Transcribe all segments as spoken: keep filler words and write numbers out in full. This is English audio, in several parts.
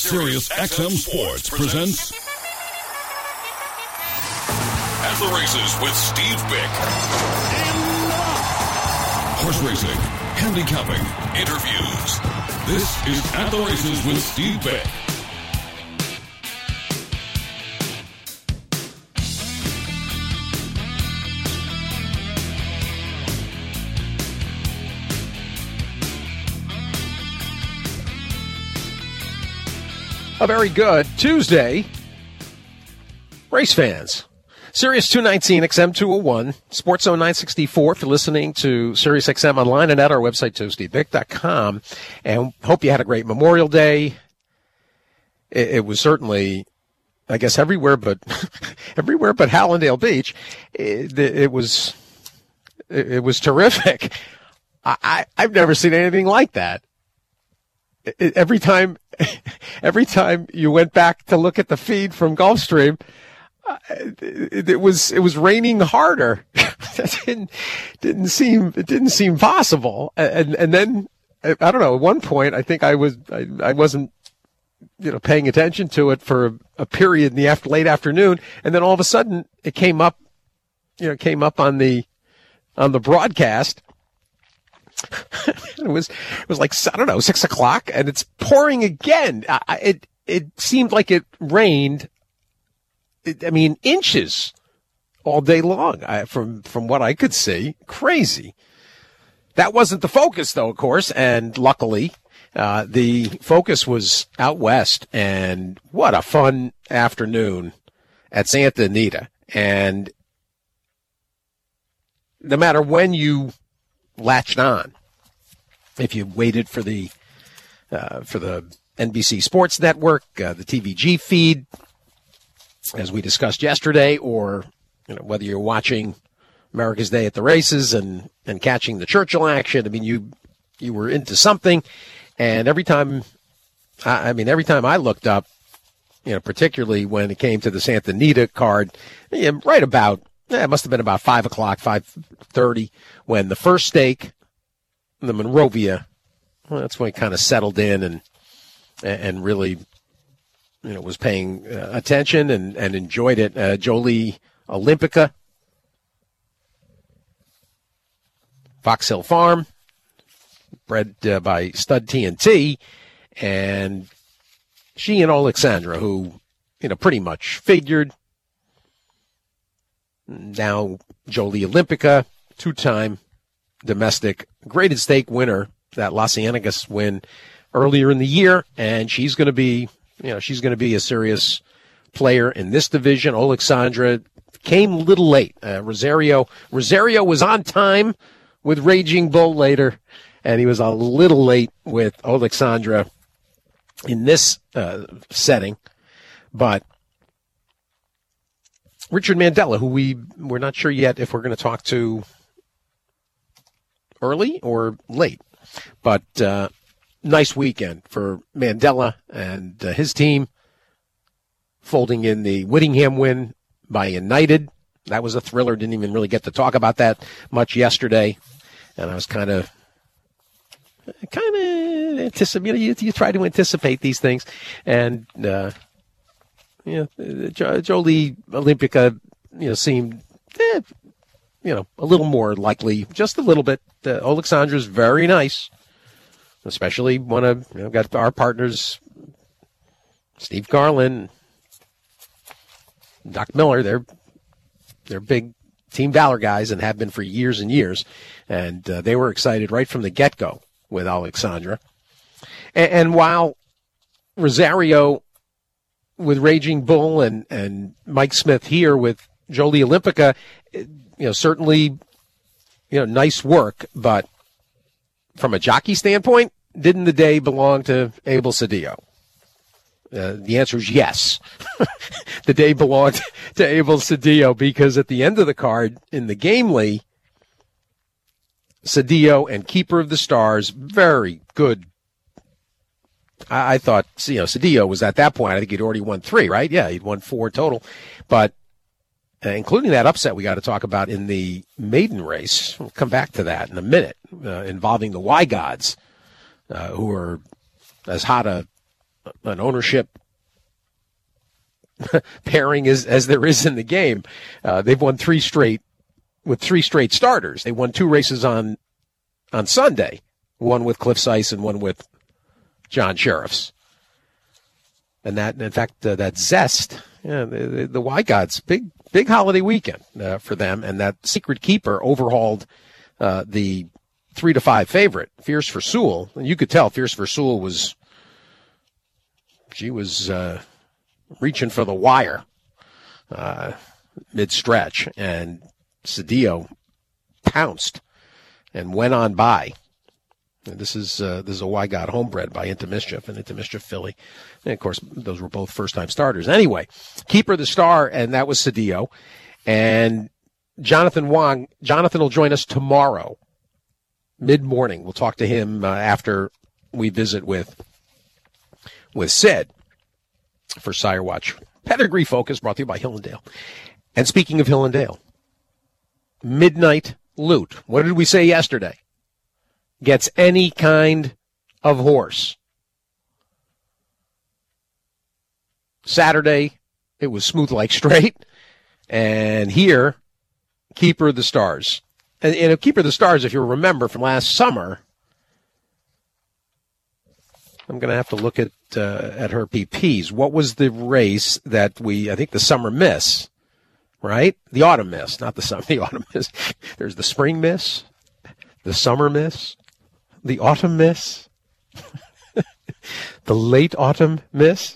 Sirius X M Sports presents At the Races with Steve Bick. Horse racing, handicapping, interviews. This is At the Races with Steve Bick. A very good Tuesday, race fans. Sirius two nineteen, X M two oh one, Sports Zone nine sixty-four. If you're listening to Sirius X M online and at our website, too, steve bick dot com. And hope you had a great Memorial Day. It, it was certainly, I guess, everywhere but everywhere but Hallandale Beach. It, it was it, it was terrific. I, I I've never seen anything like that. Every time, every time you went back to look at the feed from Gulfstream, uh, it, it was it was raining harder. That didn't didn't seem it didn't seem possible. And and then I don't know. At one point, I think I was I, I wasn't you know paying attention to it for a, a period in the after, late afternoon, and then all of a sudden it came up, you know, came up on the on the broadcast. It was, it was like, I don't know, six o'clock and it's pouring again. I, it, it seemed like it rained. I mean, inches all day long I, from, from what I could see. Crazy. That wasn't the focus though, of course. And luckily, uh, the focus was out west, and what a fun afternoon at Santa Anita. And no matter when you latched on, if you waited for the uh, for the N B C Sports Network, uh, the T V G feed, as we discussed yesterday, or you know whether you're watching America's Day at the Races and, and catching the Churchill action, I mean you you were into something, and every time I, I mean every time I looked up, you know particularly when it came to the Santa Anita card, yeah, right about. Yeah, it must have been about five o'clock, five thirty, when the first stake, the Monrovia, well, that's when it kind of settled in and and really, you know, was paying uh, attention and, and enjoyed it. Uh, Jolie Olympica, Fox Hill Farm, bred uh, by Stud T N T, and she and Alexandra, who, you know, pretty much figured. Now, Jolie Olympica, two-time domestic graded stake winner, that Las Ciennegas win earlier in the year, and she's going to be, you know, she's going to be a serious player in this division. Alexandra came a little late. Uh, Rosario, Rosario was on time with Raging Bull later, and he was a little late with Alexandra in this uh, setting, but Richard Mandella, who we, we're not sure yet if we're going to talk to early or late. But uh, nice weekend for Mandella and uh, his team, folding in the Whittingham win by United. That was a thriller. Didn't even really get to talk about that much yesterday. And I was kind of, kind of anticipating, you, you try to anticipate these things. And, uh, Yeah, Jolie Olympica, you know, seemed, eh, you know, a little more likely, just a little bit. Uh, Alexandra's very nice, especially one of, you know, got our partners, Steve Garland, Doc Miller. They're they're big Team Valor guys and have been for years and years, and uh, they were excited right from the get-go with Alexandra. And, and while Rosario with Raging Bull and, and Mike Smith here with Jolie Olympica, you know, certainly, you know, nice work. But from a jockey standpoint, didn't the day belong to Abel Cedillo? Uh, the answer is yes. The day belonged to Abel Cedillo because at the end of the card in the Gamely, Cedillo and Keeper of the Stars, very good. I, I thought, you know, Cedillo was at that point, I think he'd already won three, right? Yeah, he'd won four total. But uh, including that upset we got to talk about in the maiden race. We'll come back to that in a minute, uh, involving the Y Gods, uh, who are as hot a an ownership pairing as, as there is in the game. Uh, they've won three straight with three straight starters. They won two races on on Sunday, one with Cliff Sice and one with John Sheriffs. And that, in fact, uh, that Zest, yeah, the, the Y Gods, big big holiday weekend uh, for them. And that Secret Keeper overhauled uh, the three to five favorite, Fierce for Sewell. And you could tell Fierce for Sewell was, she was uh, reaching for the wire uh, mid-stretch. And Cedillo pounced and went on by. And this is uh, this is a Y God homebred by Into Mischief and Into Mischief Philly. And, of course, those were both first-time starters. Anyway, Keeper the Star, and that was Cedillo. And Jonathan Wong, Jonathan will join us tomorrow, mid-morning. We'll talk to him uh, after we visit with, with Sid for Sire Watch. Pedigree Focus brought to you by Hillendale. And speaking of Hillendale, Midnight Loot. What did we say yesterday? Gets any kind of horse. Saturday, it was Smooth Like Straight. And here, Keeper of the Stars. And, and Keeper of the Stars, if you remember from last summer, I'm going to have to look at uh, at her P Ps. What was the race that we, I think the Summer Miss, right? The Autumn Miss, not the Summer, the Autumn Miss. There's the Spring Miss, the Summer Miss, the Autumn Miss, the Late Autumn Miss,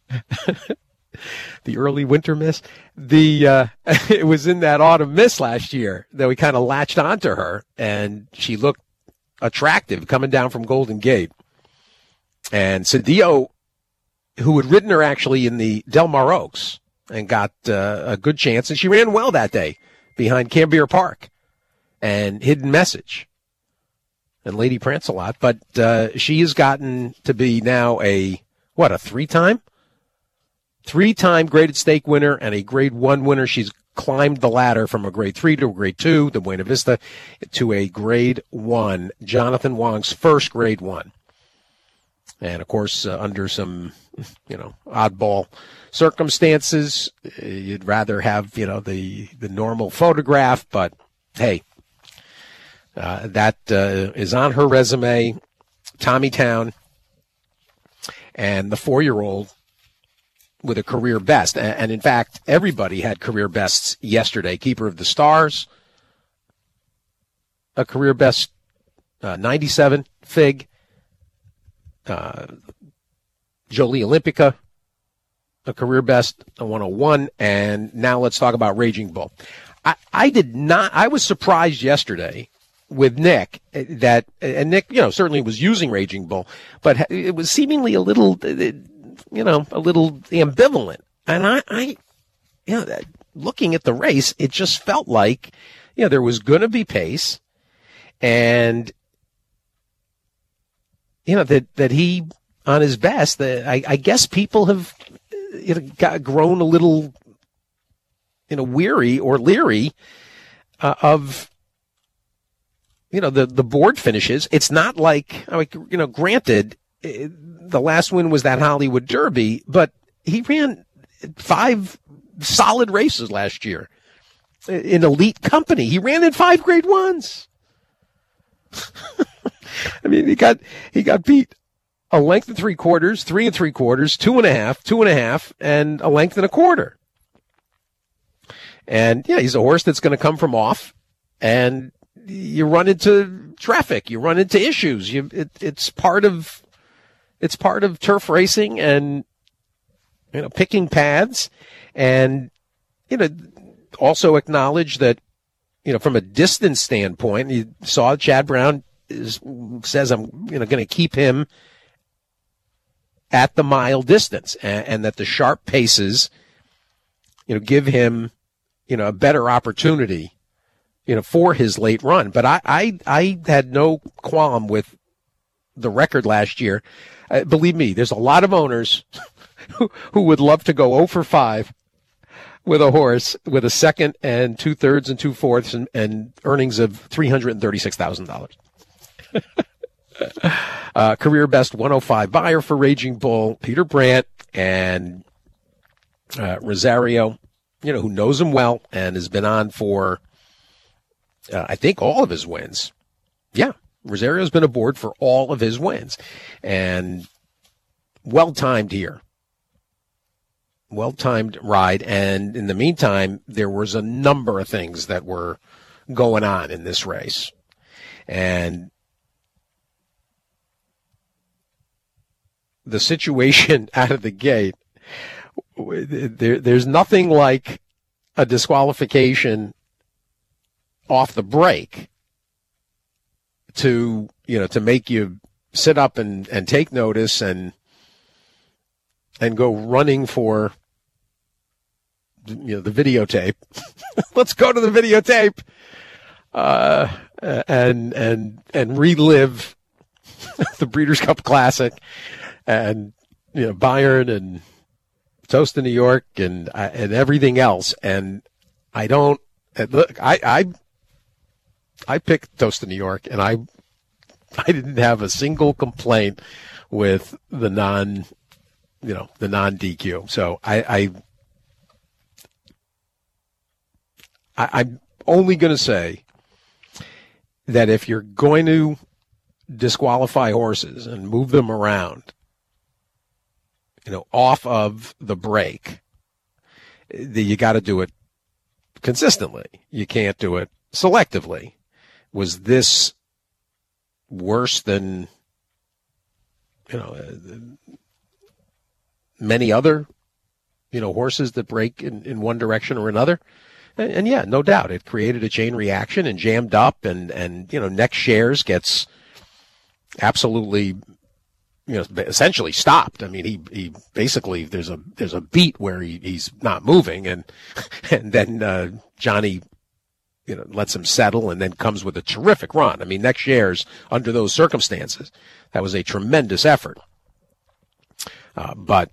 the Early Winter Miss. The uh, it was in that Autumn Miss last year that we kind of latched onto her, and she looked attractive coming down from Golden Gate. And Cedillo, who had ridden her actually in the Del Mar Oaks and got uh, a good chance, and she ran well that day behind Cambier Park and Hidden Message and Lady Prancelot, but uh, she has gotten to be now a, what, a three-time? Three-time graded stake winner and a grade one winner. She's climbed the ladder from a grade three to a grade two, the Buena Vista, to a grade one. Jonathan Wong's first grade one. And, of course, uh, under some, you know, oddball circumstances, you'd rather have, you know, the, the normal photograph, but, hey, Uh, that uh, is on her resume, Tommytown, and the four-year-old with a career best. And, and, in fact, everybody had career bests yesterday. Keeper of the Stars, a career best, uh, ninety-seven, Fig, uh, Jolie Olympica, a career best, a one oh one, and now let's talk about Raging Bull. I, I did not, I was surprised yesterday with Nick that, and Nick, you know, certainly was using Raging Bull, but it was seemingly a little, you know, a little ambivalent. And I, I, you know, looking at the race, it just felt like, you know, there was going to be pace, and, you know, that, that he, on his best, that I, I guess people have, you know, got grown a little, you know, weary or leery uh, of, you know, the, the board finishes. It's not like, I mean, you know, granted, the last win was that Hollywood Derby, but he ran five solid races last year in elite company. He ran in five grade ones. I mean, he got, he got beat a length and three quarters, three and three quarters, two and a half, two and a half, and a length and a quarter. And yeah, he's a horse that's going to come from off, and you run into traffic, you run into issues. You, it, it's part of, it's part of turf racing and, you know, picking paths, and, you know, also acknowledge that, you know, from a distance standpoint, you saw Chad Brown is, says, I'm, you know, going to keep him at the mile distance, and, and that the sharp paces, you know, give him, you know, a better opportunity, you know, for his late run. But I, I, I had no qualm with the record last year. Uh, believe me, there's a lot of owners who, who would love to go oh for five with a horse with a second and two thirds and two fourths and, and earnings of three hundred thirty-six thousand dollars. Uh, career best one oh five buyer for Raging Bull, Peter Brandt, and uh, Rosario, you know, who knows him well and has been on for, uh, I think, all of his wins. Yeah, Rosario's been aboard for all of his wins. And well-timed here. Well-timed ride. And in the meantime, there was a number of things that were going on in this race. And the situation out of the gate, there, there's nothing like a disqualification off the break to, you know, to make you sit up and, and take notice and and go running for, you know, the videotape. Let's go to the videotape uh, and and and relive the Breeders' Cup Classic and, you know, Bayern and Toast in New York and and everything else. And I don't look. I I I picked Toast in New York, and I I didn't have a single complaint with the non, you know, the non D Q. So I, I, I I'm only going to say that if you're going to disqualify horses and move them around, you know, off of the break, the, you got to do it consistently. You can't do it selectively. Was this worse than, you know, uh, many other, you know, horses that break in, in one direction or another? And, and yeah, no doubt, it created a chain reaction and jammed up, and, and you know, Next Shares gets absolutely, you know, essentially stopped. I mean, he, he basically, there's a there's a beat where he, he's not moving, and and then uh, Johnny, you know, lets him settle and then comes with a terrific run. I mean, Next Shares, under those circumstances, that was a tremendous effort. Uh, but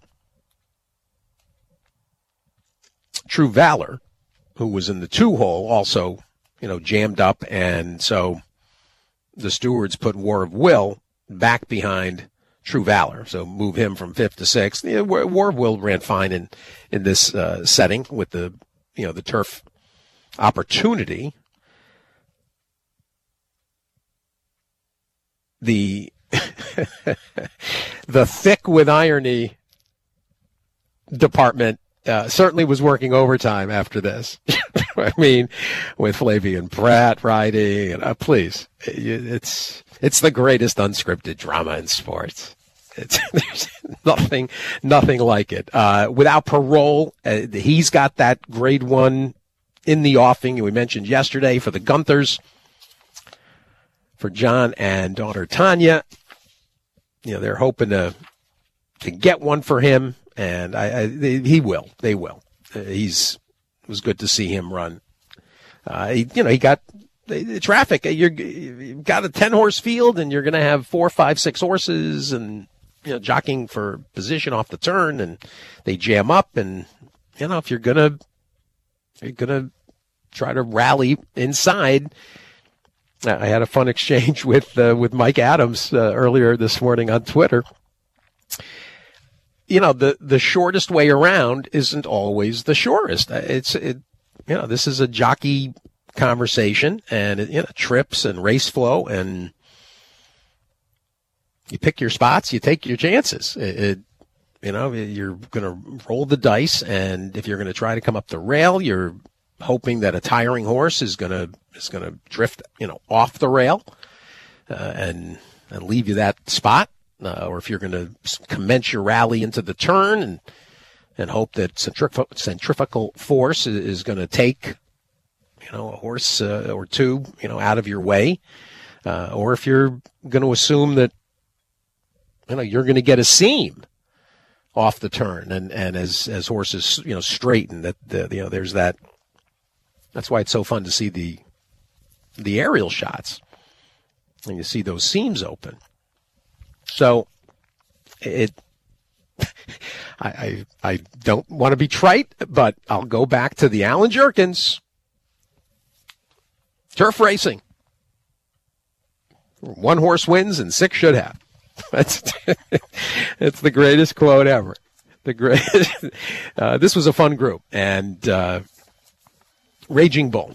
True Valor, who was in the two hole, also, you know, jammed up, and so the stewards put War of Will back behind True Valor, so move him from fifth to sixth. You know, War of Will ran fine in in this uh, setting with the, you know, the turf opportunity. The the thick with irony department uh, certainly was working overtime after this. I mean, with Flavien Prat riding, and uh, please, it's it's the greatest unscripted drama in sports. It's there's nothing nothing like it. Uh, without parole, uh, he's got that grade one in the offing. We mentioned yesterday for the Gunthers, for John and daughter Tanya. You know, they're hoping to to get one for him, and I, I they, he will. They will. Uh, he's it was good to see him run. Uh, he, you know, he got the, the traffic. You're, you've got a ten horse field, and you're going to have four, five, six horses, and you know, jockeying for position off the turn, and they jam up. And you know, if you're gonna you're gonna try to rally inside. I had a fun exchange with uh, with Mike Adams uh, earlier this morning on Twitter. You know, the, the shortest way around isn't always the shortest. It's it, you know, this is a jockey conversation, and it, you know, trips and race flow, and you pick your spots, you take your chances. It, it you know, you're going to roll the dice, and if you're going to try to come up the rail, you're hoping that a tiring horse is going to is going to drift, you know, off the rail uh, and and leave you that spot, uh, or if you're going to commence your rally into the turn and and hope that centrif- centrifugal force is, is going to take, you know, a horse uh, or two, you know, out of your way, uh, or if you're going to assume that, you know, you're going to get a seam off the turn, and and as as horses, you know, straighten, that the, you know, there's that. That's why it's so fun to see the the aerial shots, and you see those seams open. So it, I, I I don't want to be trite, but I'll go back to the Alan Jerkins turf racing. One horse wins and six should have. That's it's the greatest quote ever. The greatest. Uh, this was a fun group, and uh, Raging Bull.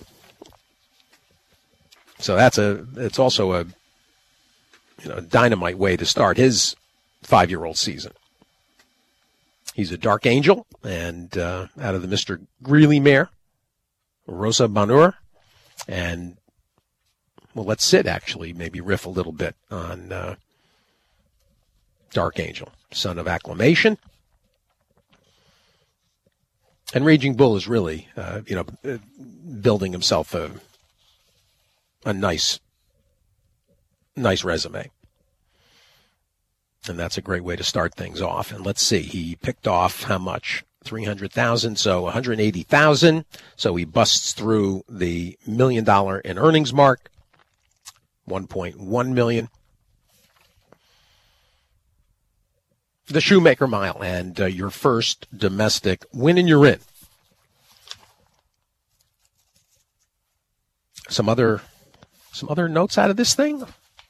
So that's a. It's also a, you know, dynamite way to start his five-year-old season. He's a dark angel, and uh, out of the Mister Greeley mare, Rosa Bonheur, and well, let's sit actually, maybe riff a little bit on uh, Dark Angel, son of Acclamation. And Raging Bull is really, uh, you know, building himself a a nice, nice resume. And that's a great way to start things off. And let's see, he picked off how much? three hundred thousand, so one hundred eighty thousand. So he busts through the million dollar in earnings mark, one point one million. The Shoemaker Mile, and uh, your first domestic win, and you're in. Some other, some other notes out of this thing.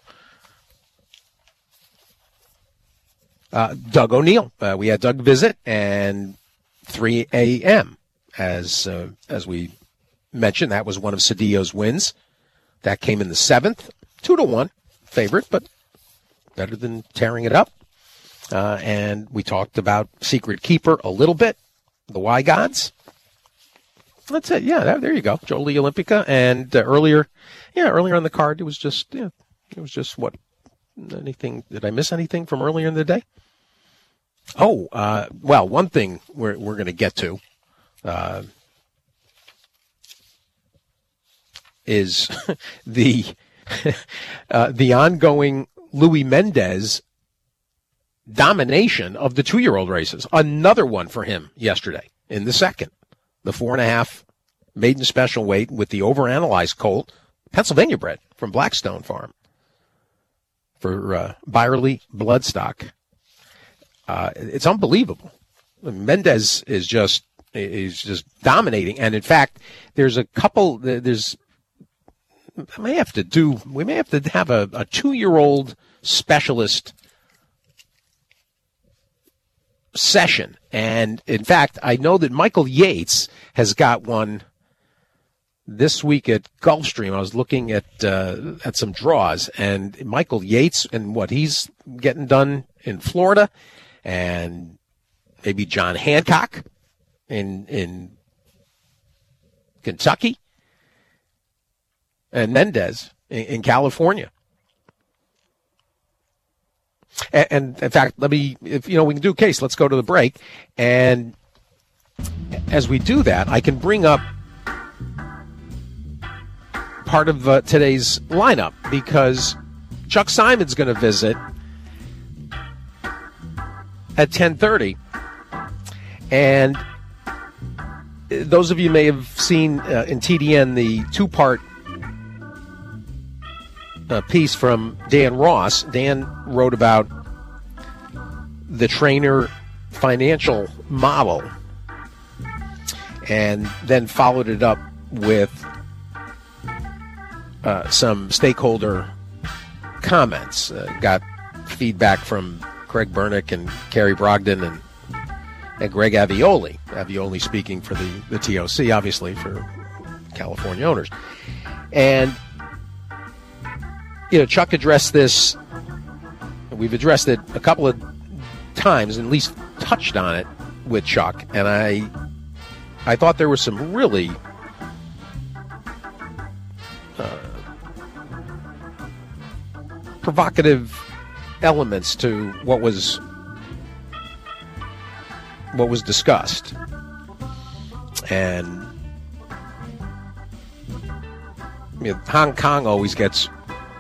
Uh, Doug O'Neill. Uh, we had Doug visit, and three a.m. as uh, as we mentioned, that was one of Cedillo's wins. That came in the seventh, two to one favorite, but better than tearing it up. Uh, and we talked about Secret Keeper a little bit, the Y Gods. That's it. Yeah, that, there you go, Jolie Olympica. And uh, earlier, yeah, earlier on the card, it was just, yeah, it was just what? Anything? Did I miss anything from earlier in the day? Oh, uh, well, one thing we're we're going to get to uh, is the uh, the ongoing Louis Mendez domination of the two-year-old races. Another one for him yesterday in the second, the four and a half maiden special weight with the overanalyzed colt, Pennsylvania bred from Blackstone Farm for uh, Byerly Bloodstock. Uh, it's unbelievable. Mendez is just is just dominating, and in fact, there's a couple. There's I may have to do. We may have to have a, a two-year-old specialist session, and in fact, I know that Michael Yates has got one this week at Gulfstream. I was looking at uh, at some draws, and Michael Yates and what he's getting done in Florida, and maybe John Hancock in in Kentucky, and Mendez in, in California. And, and in fact, let me, if you know, we can do a case. Let's go to the break, and as we do that, I can bring up part of uh, today's lineup, because Chuck Simon's going to visit at ten thirty, and those of you may have seen uh, in T D N the two-part uh, piece from Dan Ross. Dan wrote about the trainer financial model, and then followed it up with Uh, some stakeholder comments. Uh, got feedback from Craig Bernick and Kerry Brogdon and and Greg Avioli. Avioli speaking for the, the T O C, obviously, for California owners. And, you know, Chuck addressed this. We've addressed it a couple of times, and at least touched on it with Chuck. And I, I thought there was some really Uh, provocative elements to what was what was discussed, and you know, Hong Kong always gets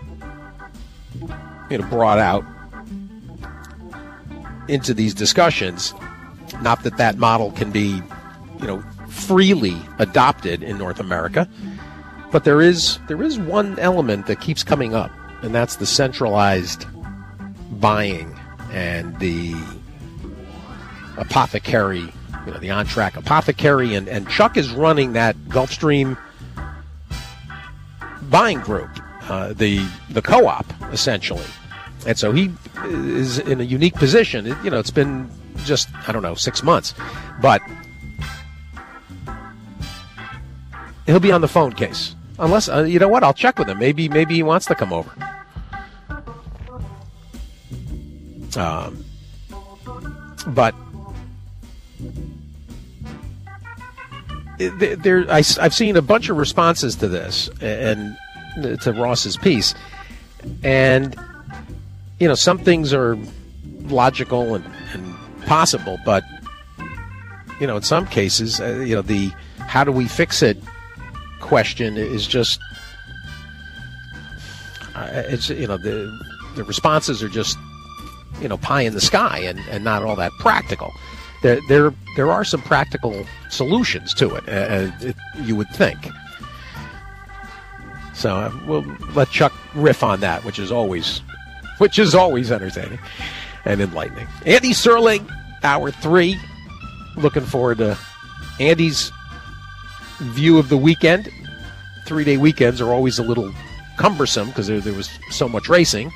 you know brought out into these discussions. Not that that model can be you know freely adopted in North America. But there is there is one element that keeps coming up, and that's the centralized buying and the apothecary, you know, the on-track apothecary, and, and Chuck is running that Gulfstream buying group, uh, the the co-op essentially, and so he is in a unique position. It, you know, it's been just, I don't know, six months. But he'll be on the phone case. Unless, uh, you know what, I'll check with him. Maybe maybe he wants to come over. Um, but there, I, I've seen a bunch of responses to this and to Ross's piece. And, you know, some things are logical and, and possible, but, you know, in some cases, uh, you know, the how do we fix it question is just, uh, it's, you know, the the responses are just, you know, pie in the sky and, and not all that practical. There, there, there are some practical solutions to it, uh, it you would think. So uh, we'll let Chuck riff on that, which is always, which is always entertaining and enlightening. Andy Serling, hour three. Looking forward to Andy's view of the weekend. Three-day weekends are always a little cumbersome because there, there was so much racing.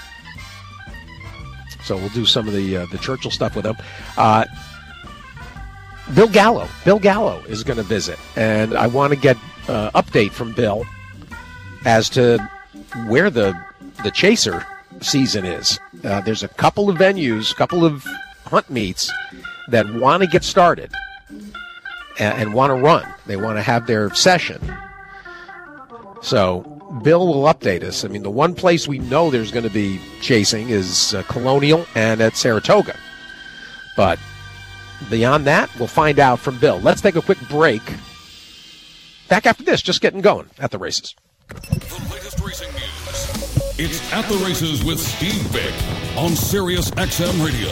So we'll do some of the uh, the Churchill stuff with him. Uh, Bill Gallo. Bill Gallo is going to visit, and I want to get uh, update from Bill as to where the the Chaser season is. Uh, there's a couple of venues, a couple of hunt meets that want to get started and, and want to run. They want to have their session. So Bill will update us. I mean, the one place we know there's going to be chasing is uh, Colonial and at Saratoga. But beyond that, we'll find out from Bill. Let's take a quick break. Back after this, just getting going at the races. The latest racing news. It's At the Races with Steve Vick on Sirius X M Radio.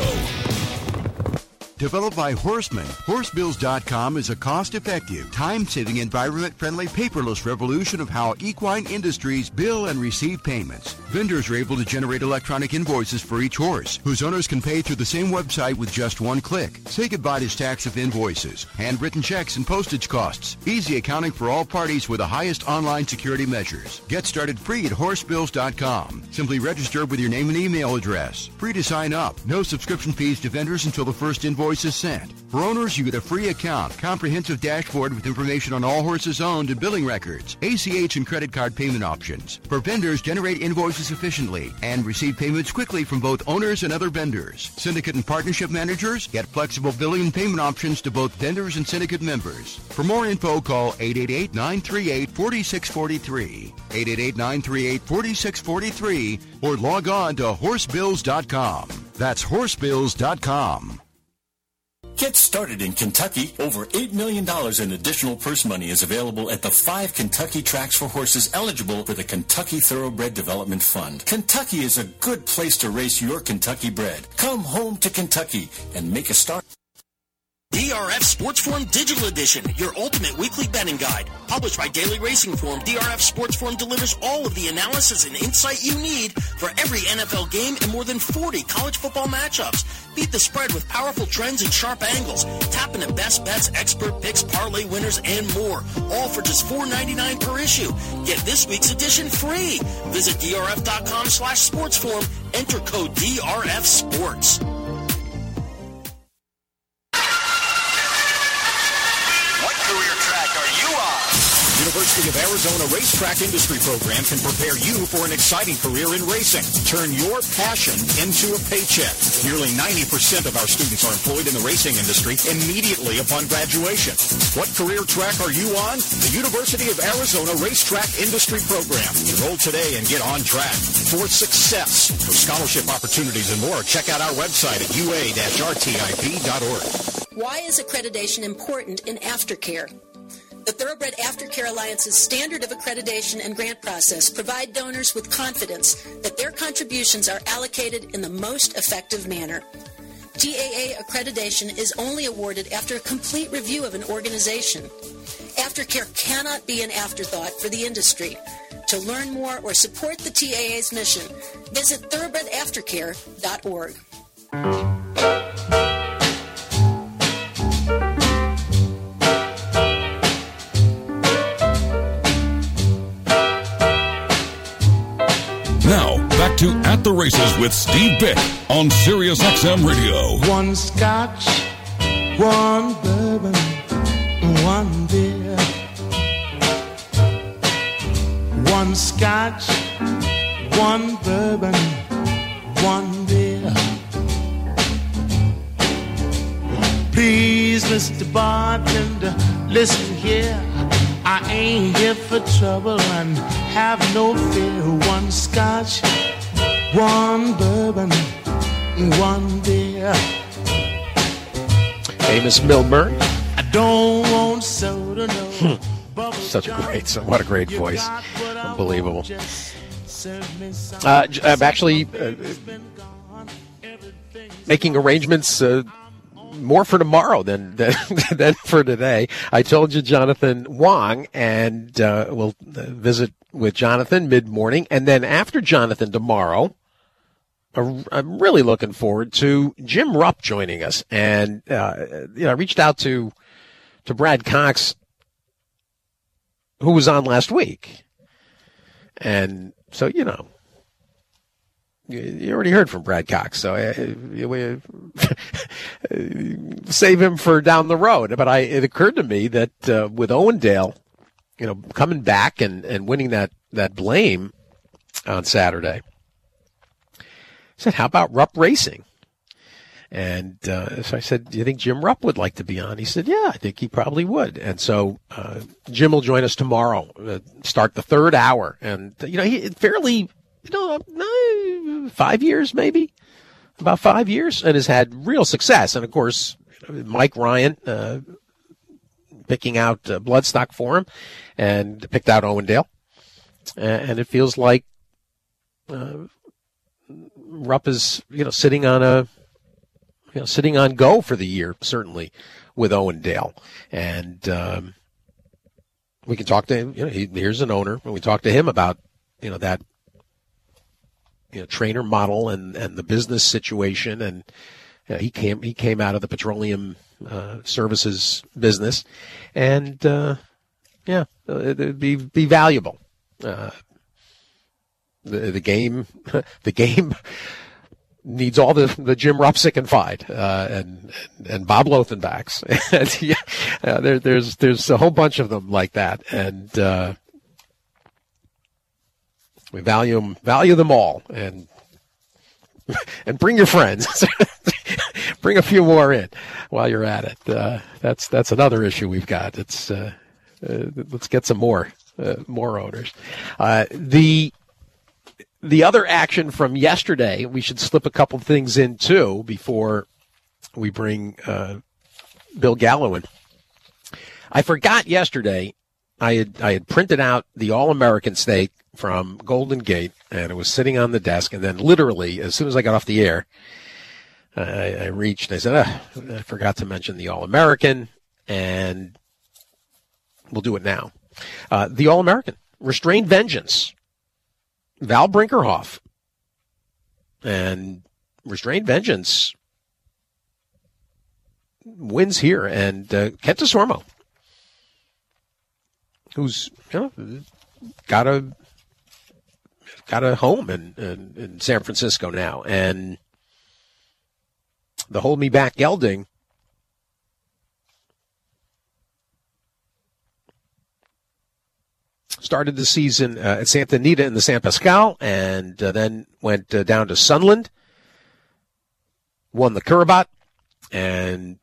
Developed by Horseman, horse bills dot com is a cost-effective, time-saving, environment-friendly, paperless revolution of how equine industries bill and receive payments. Vendors are able to generate electronic invoices for each horse, whose owners can pay through the same website with just one click. Say goodbye to stacks of invoices, handwritten checks, and postage costs. Easy accounting for all parties with the highest online security measures. Get started free at horse bills dot com. Simply register with your name and email address. Free to sign up. No subscription fees to vendors until the first invoice is sent. For owners, you get a free account, comprehensive dashboard with information on all horses owned and billing records, A C H and credit card payment options. For vendors, generate invoices efficiently and receive payments quickly from both owners and other vendors. Syndicate and partnership managers get flexible billing and payment options to both vendors and syndicate members. For more info, call eight eight eight, nine three eight, four six four three, eight eight eight, nine three eight, four six four three, or log on to horse bills dot com. That's horse bills dot com. Get started in Kentucky. Over eight million dollars in additional purse money is available at the five Kentucky tracks for horses eligible for the Kentucky Thoroughbred Development Fund. Kentucky is a good place to race your Kentucky bred. Come home to Kentucky and make a start. D R F Sports Forum Digital Edition, your ultimate weekly betting guide. Published by Daily Racing Forum, D R F Sports Forum delivers all of the analysis and insight you need for every N F L game and more than forty college football matchups. Beat the spread with powerful trends and sharp angles. Tap into best bets, expert picks, parlay winners, and more. All for just four ninety-nine per issue. Get this week's edition free. Visit D R F dot com slash sports forum. Enter code D R F Sports. University of Arizona Racetrack Industry Program can prepare you for an exciting career in racing. Turn your passion into a paycheck. Nearly ninety percent of our students are employed in the racing industry immediately upon graduation. What career track are you on? The University of Arizona Racetrack Industry Program. Enroll today and get on track for success. For scholarship opportunities and more, check out our website at U A R T I P dot org. Why is accreditation important in aftercare? The Thoroughbred Aftercare Alliance's standard of accreditation and grant process provide donors with confidence that their contributions are allocated in the most effective manner. T A A accreditation is only awarded after a complete review of an organization. Aftercare cannot be an afterthought for the industry. To learn more or support the T A A's mission, visit thoroughbred aftercare dot org. Now, back to At the Races with Steve Bick on Sirius X M Radio. One scotch, one bourbon, one beer. One scotch, one bourbon, one beer. Please, Mister Bartender, listen here. I ain't here for trouble and have no fear. One scotch, one bourbon, one beer. Amos Milburn. I don't want soda, no. Such a great, what a great voice. Unbelievable. Uh, I'm actually uh, making arrangements uh, more for tomorrow than, than than for today. I told you Jonathan Wong, and uh, we'll visit with Jonathan mid-morning. And then after Jonathan tomorrow, I'm really looking forward to Jim Rupp joining us. And uh, you know, I reached out to to Brad Cox, who was on last week. And so, you know, you, you already heard from Brad Cox, so I, we, save him for down the road. But I, it occurred to me that uh, with Owendale, you know, coming back and, and winning that, that blame on Saturday, I said, how about Rupp Racing? And uh, so I said, do you think Jim Rupp would like to be on? He said, yeah, I think he probably would. And so uh, Jim will join us tomorrow, uh, start the third hour. And, you know, he fairly, you know, five years maybe, about five years, and has had real success. And, of course, Mike Ryan uh, picking out uh, Bloodstock for him and picked out Owendale. And it feels like uh, Rupp is, you know, sitting on a, You know, sitting on go for the year, certainly, with Owendale. And um, we can talk to him. You know, he, here's an owner, and we talk to him about, you know, that, you know, trainer model and, and the business situation. And you know, he came he came out of the petroleum uh, services business, and uh, yeah, it'd be be valuable. Uh, the the game, the game. needs all the, the Jim Rupsick and Fide, uh, and, and Bob Lothenbachs. and yeah, uh, there, there's, there's a whole bunch of them like that. And, uh, we value them, value them all, and, and bring your friends. Bring a few more in while you're at it. Uh, that's, that's another issue we've got. It's, uh, uh let's get some more, uh, more owners. Uh, the, The other action from yesterday, we should slip a couple things in, too, before we bring uh, Bill Gallo in. I forgot yesterday, I had I had printed out the All-American steak from Golden Gate, and it was sitting on the desk, and then literally, as soon as I got off the air, I, I reached, and I said, ah, I forgot to mention the All-American, and we'll do it now. Uh, the All-American, Restrained Vengeance. Val Brinkerhoff, and Restrained Vengeance wins here, and uh, Kent Desormeaux, who's, you know, got a got a home in, in in San Francisco now, and the Hold Me Back gelding started the season uh, at Santa Anita in the San Pascal, and uh, then went uh, down to Sunland, won the Curabat, and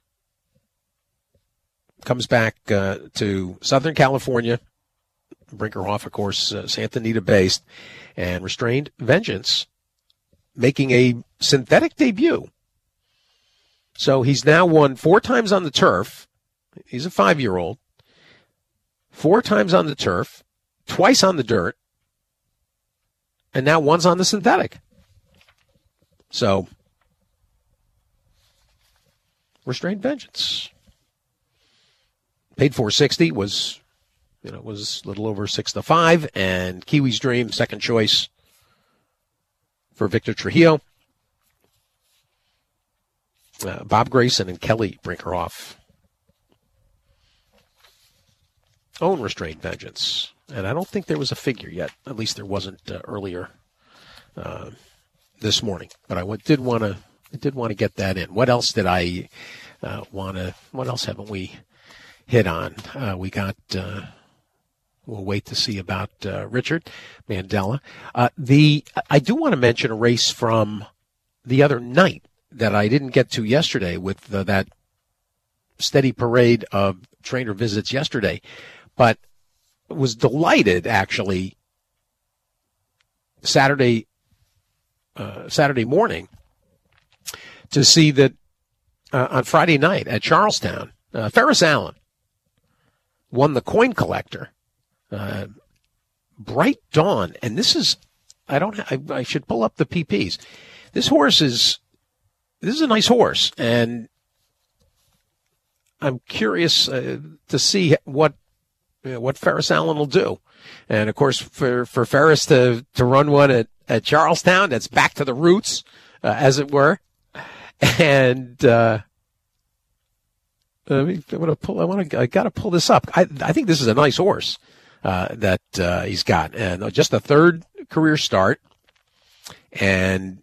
comes back uh, to Southern California. Brinkerhoff, of course, uh, Santa Anita based, and Restrained Vengeance making a synthetic debut. So he's now won four times on the turf. He's a five-year-old. Four times on the turf. Twice on the dirt, and now once on the synthetic. So, Restrained Vengeance. Paid four sixty, was, you know, was a little over six to five, and Kiwi's Dream, second choice for Victor Trujillo. Uh, Bob Grayson and Kelly Brinkerhoff own Restrained Vengeance. And I don't think there was a figure yet. At least there wasn't uh, earlier uh, this morning, but I w- did want to I did want to get that in. What else did I uh, want to? What else haven't we hit on? Uh, we got. Uh, we'll wait to see about uh, Richard Mandella. Uh, the I do want to mention a race from the other night that I didn't get to yesterday with uh, that steady parade of trainer visits yesterday, but was delighted actually Saturday uh, Saturday morning to see that uh, on Friday night at Charlestown, uh, Ferris Allen won the coin collector. Uh, Bright Dawn, and this is I don't I, I should pull up the P Ps. This horse is this is a nice horse, and I'm curious uh, to see what you know, what Ferris Allen will do. And of course, for for Ferris to to run one at, at Charlestown, that's back to the roots, uh, as it were. And uh, I mean, I want to pull. I want to. I got to pull this up. I I think this is a nice horse. Uh, that uh, he's got, and just a third career start, and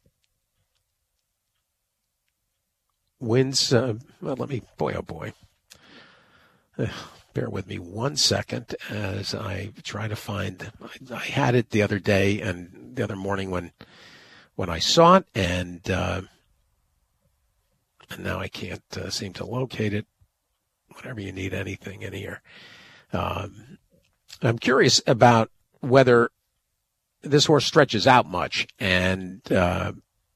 wins. Uh, well, let me, boy, oh boy, uh, bear with me one second as I try to find. I, I had it the other day and the other morning when when I saw it, and uh, and now I can't uh, seem to locate it. Whenever you need anything in here. Um, I'm curious about whether this horse stretches out much, and uh,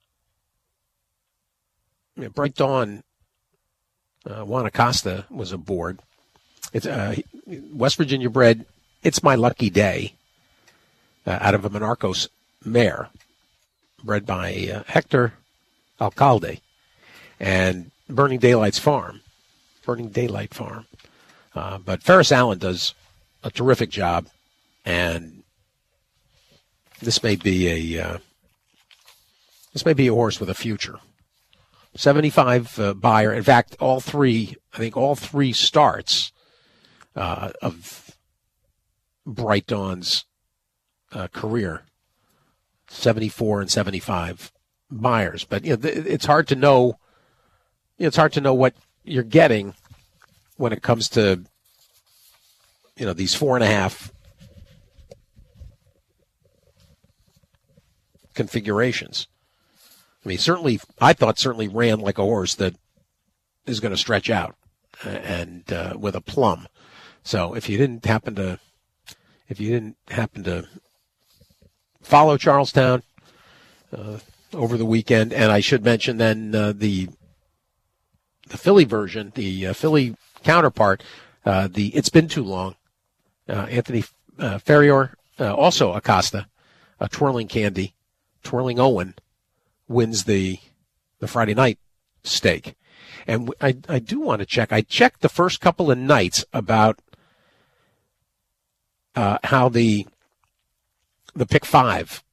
Bright Dawn, uh, Juan Acosta was aboard. It's uh, West Virginia bred. It's My Lucky Day, uh, out of a Monarchos mare, bred by uh, Hector Alcalde, and Burning Daylight's farm, Burning Daylight Farm. Uh, but Ferris Allen does a terrific job, and this may be a uh, this may be a horse with a future. seventy-five uh, buyer. In fact, all three. I think all three starts uh, of Bright Dawn's uh, career. seventy-four and seventy-five buyers, but you know th- it's hard to know. It's hard to know what you're getting when it comes to, you know, these four and a half configurations. I mean, certainly, I thought certainly ran like a horse that is going to stretch out and uh, with a plum. So if you didn't happen to, if you didn't happen to follow Charlestown uh, over the weekend, and I should mention then uh, the the Philly version, the uh, Philly counterpart, uh, the It's Been Too Long, uh, Anthony uh, Ferrier, uh, also Acosta, uh, Twirling Candy, Twirling Owen, wins the the Friday night stake. And I, I do want to check. I checked the first couple of nights about uh, how the the pick five,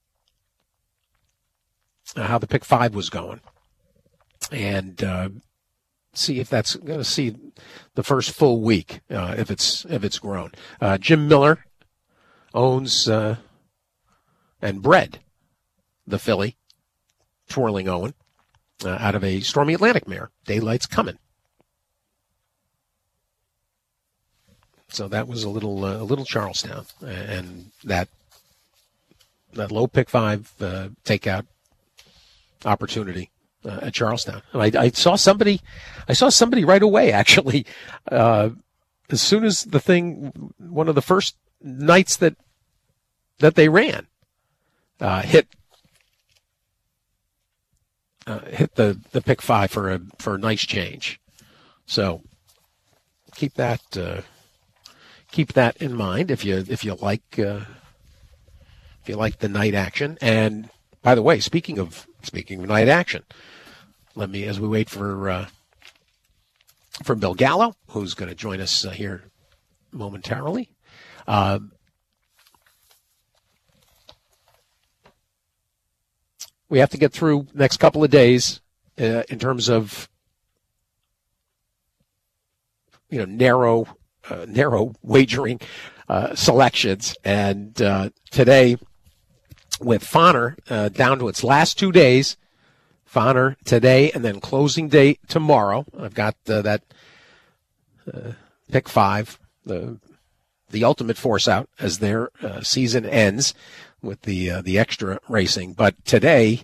uh, how the pick five was going, and uh, see if that's going to see the first full week uh, if it's if it's grown. Uh, Jim Miller owns uh, and bred the filly Twirling Owen uh, out of a Stormy Atlantic mare. Daylight's Coming. So that was a little uh, a little Charlestown, and that that low pick five uh, takeout opportunity uh, at Charlestown. And I, I saw somebody, I saw somebody right away actually, uh, as soon as the thing, one of the first nights that that they ran, uh, hit uh, hit the, the pick five for a for a nice change. So keep that. Uh, Keep that in mind if you if you like uh, if you like the night action. And by the way, speaking of speaking of night action, let me as we wait for uh, for Bill Gallo, who's going to join us uh, here momentarily. Uh, we have to get through the next couple of days uh, in terms of you know narrow. Uh, narrow wagering uh, selections, and uh, today with Fonner uh, down to its last two days. Fonner today and then closing day tomorrow. I've got uh, that uh, pick five, the the ultimate force out as their uh, season ends with the uh, the extra racing. But today,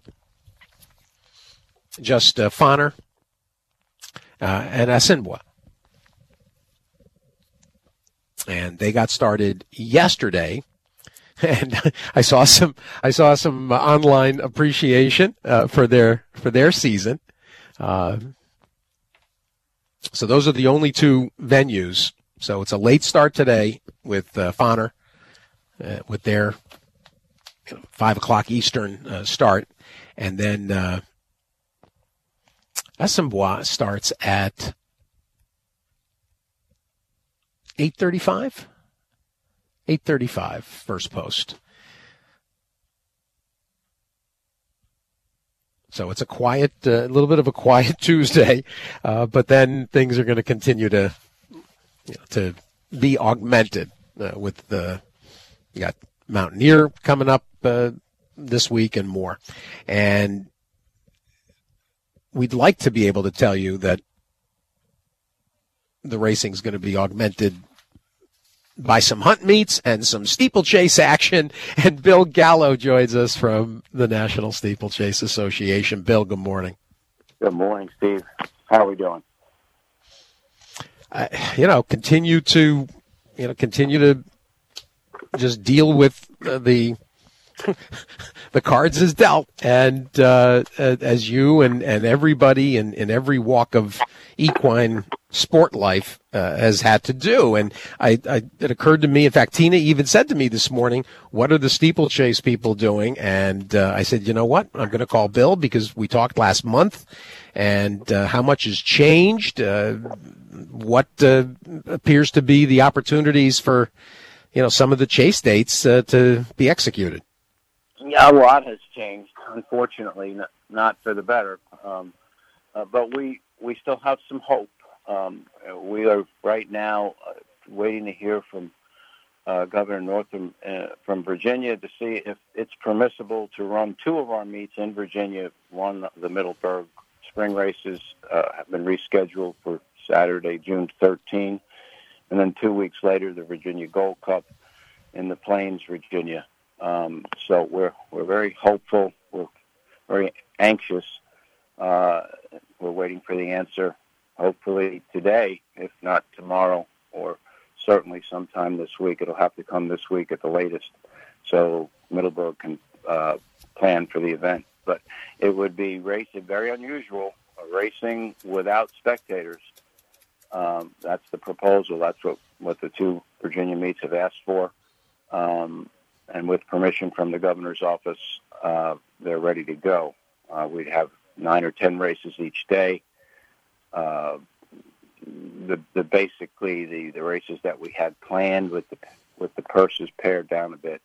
just uh, Fonner uh, and Asinbois. And they got started yesterday. And I saw some, I saw some online appreciation uh, for their for their season. Uh, so those are the only two venues. So it's a late start today with uh, Fonner, uh, with their you know, five o'clock Eastern uh, start, and then uh, Asinbois starts at eight thirty-five. eight thirty-five, first post. So it's a quiet, a uh, little bit of a quiet Tuesday, uh, but then things are going to continue to, you know, to be augmented uh, with the, you got Mountaineer coming up uh, this week and more. And we'd like to be able to tell you that the racing is going to be augmented by some hunt meets and some steeplechase action. And Bill Gallo joins us from the National Steeplechase Association. Bill, good morning. Good morning, Steve. How are we doing? Uh, you know, continue to, you know, continue to just deal with uh, the the cards as dealt, and uh, as you and, and everybody in, in every walk of equine sport life uh, has had to do. And I, I, it occurred to me, in fact, Tina even said to me this morning, what are the steeplechase people doing? And uh, I said, you know what? I'm going to call Bill because we talked last month, and uh, how much has changed, uh, what uh, appears to be the opportunities for, you know, some of the chase dates uh, to be executed. Yeah, a lot has changed, unfortunately, not, not for the better. Um, uh, but we, we still have some hope. Um, we are right now uh, waiting to hear from uh, Governor Northam uh, from Virginia to see if it's permissible to run two of our meets in Virginia. One, the Middleburg Spring Races, uh, have been rescheduled for Saturday, June thirteenth, and then two weeks later, the Virginia Gold Cup in the Plains, Virginia. Um, so we're we're very hopeful. We're very anxious. Uh, we're waiting for the answer. Hopefully today, if not tomorrow, or certainly sometime this week. It'll have to come this week at the latest, so Middleburg can uh, plan for the event. But it would be racing very unusual, racing without spectators. Um, that's the proposal. That's what, what the two Virginia meets have asked for. Um, and with permission from the governor's office, uh, they're ready to go. Uh, we'd have nine or ten races each day. Uh, the, the basically the, the races that we had planned with the with the purses pared down a bit.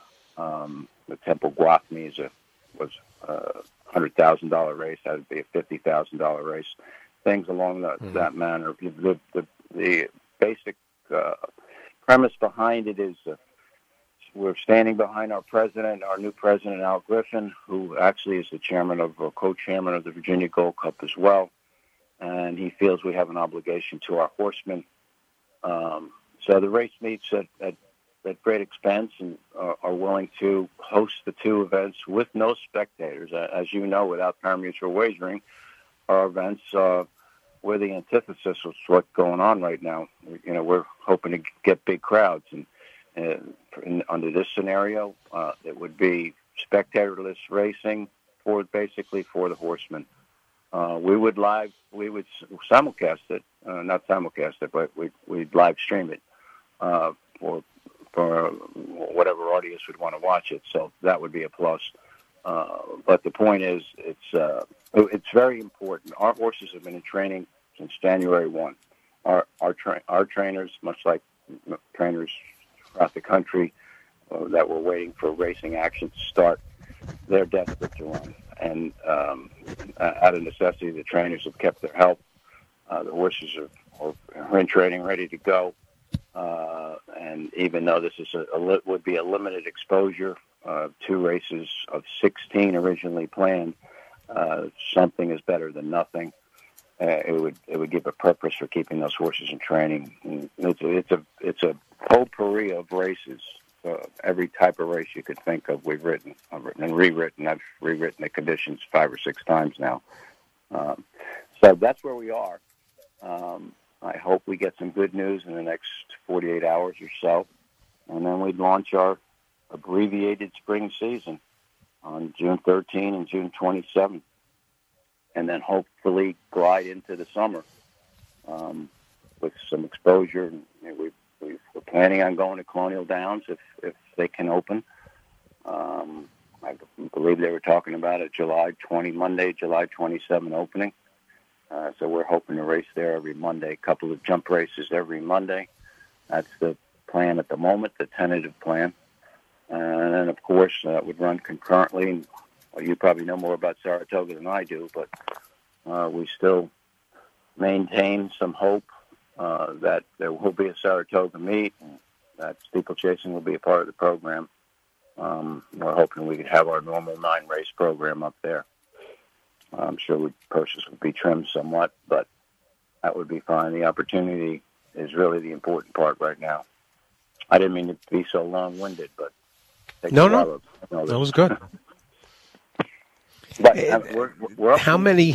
Um, the Temple Guapmi is a was a hundred thousand dollar race. That would be a fifty thousand dollar race. Things along that mm-hmm. that manner. The the, the basic uh, premise behind it is uh, we're standing behind our president, our new president, Al Griffin, who actually is the chairman of or co-chairman of the Virginia Gold Cup as well. And he feels we have an obligation to our horsemen. Um, so the race meets at, at, at great expense and are, are willing to host the two events with no spectators. As you know, without pari-mutuel wagering, our events, uh, we're the antithesis of what's going on right now. You know, we're hoping to get big crowds. And uh, in, under this scenario, uh, it would be spectatorless racing for basically for the horsemen. Uh, we would live, we would simulcast it, uh, not simulcast it, but we, we'd live stream it uh, for for whatever audience would want to watch it. So that would be a plus. Uh, but the point is, it's uh, it's very important. Our horses have been in training since January first. Our our tra- our trainers, much like trainers throughout the country uh, that were waiting for racing action to start, they're desperate to run. And um, out of necessity, the trainers have kept their health. Uh, the horses are, are in training, ready to go. Uh, and even though this is a, a would be a limited exposure uh, two races of sixteen originally planned, uh, something is better than nothing. Uh, it would it would give a purpose for keeping those horses in training. And it's a, it's a it's a potpourri of races. Uh, every type of race you could think of, we've written, I've written and rewritten. I've rewritten the conditions five or six times now. Um, so that's where we are. Um, I hope we get some good news in the next forty-eight hours or so, and then we'd launch our abbreviated spring season on June thirteenth and June twenty-seventh, and then hopefully glide into the summer um, with some exposure. And, you know, we, we, we're planning on going to Colonial Downs if, if they can open. Um, I believe they were talking about a July twentieth, Monday, July twenty-seventh opening. Uh, so we're hoping to race there every Monday, a couple of jump races every Monday. That's the plan at the moment, the tentative plan. And then, of course, that uh, would run concurrently. Well, you probably know more about Saratoga than I do, but uh, we still maintain some hope uh, that there will be a Saratoga meet, and that steeplechasing will be a part of the program. Um, we're hoping we could have our normal nine-race program up there. I'm sure we, purses would be trimmed somewhat, but that would be fine. The opportunity is really the important part right now. I didn't mean to be so long-winded, but no, no, of, that was good. But uh, we're, we're how many?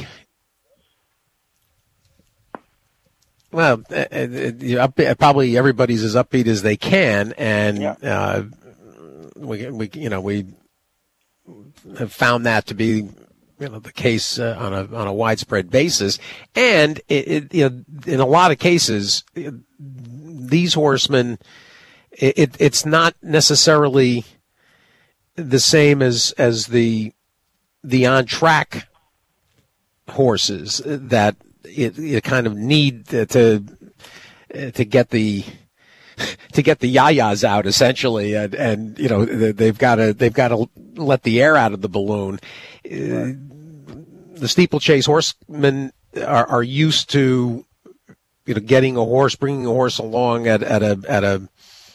Well, uh, uh, probably everybody's as upbeat as they can, and yeah. uh, we, we, you know, we have found that to be, you know, the case uh, on a on a widespread basis, and it, it, you know, in a lot of cases, these horsemen, it, it, it's not necessarily the same as as the the on track horses that it, it kind of need to to get the to get the yayas out essentially, and, and you know they've got to they've got to let the air out of the balloon. Right. The steeplechase horsemen are, are used to, you know, getting a horse, bringing a horse along at, at a at a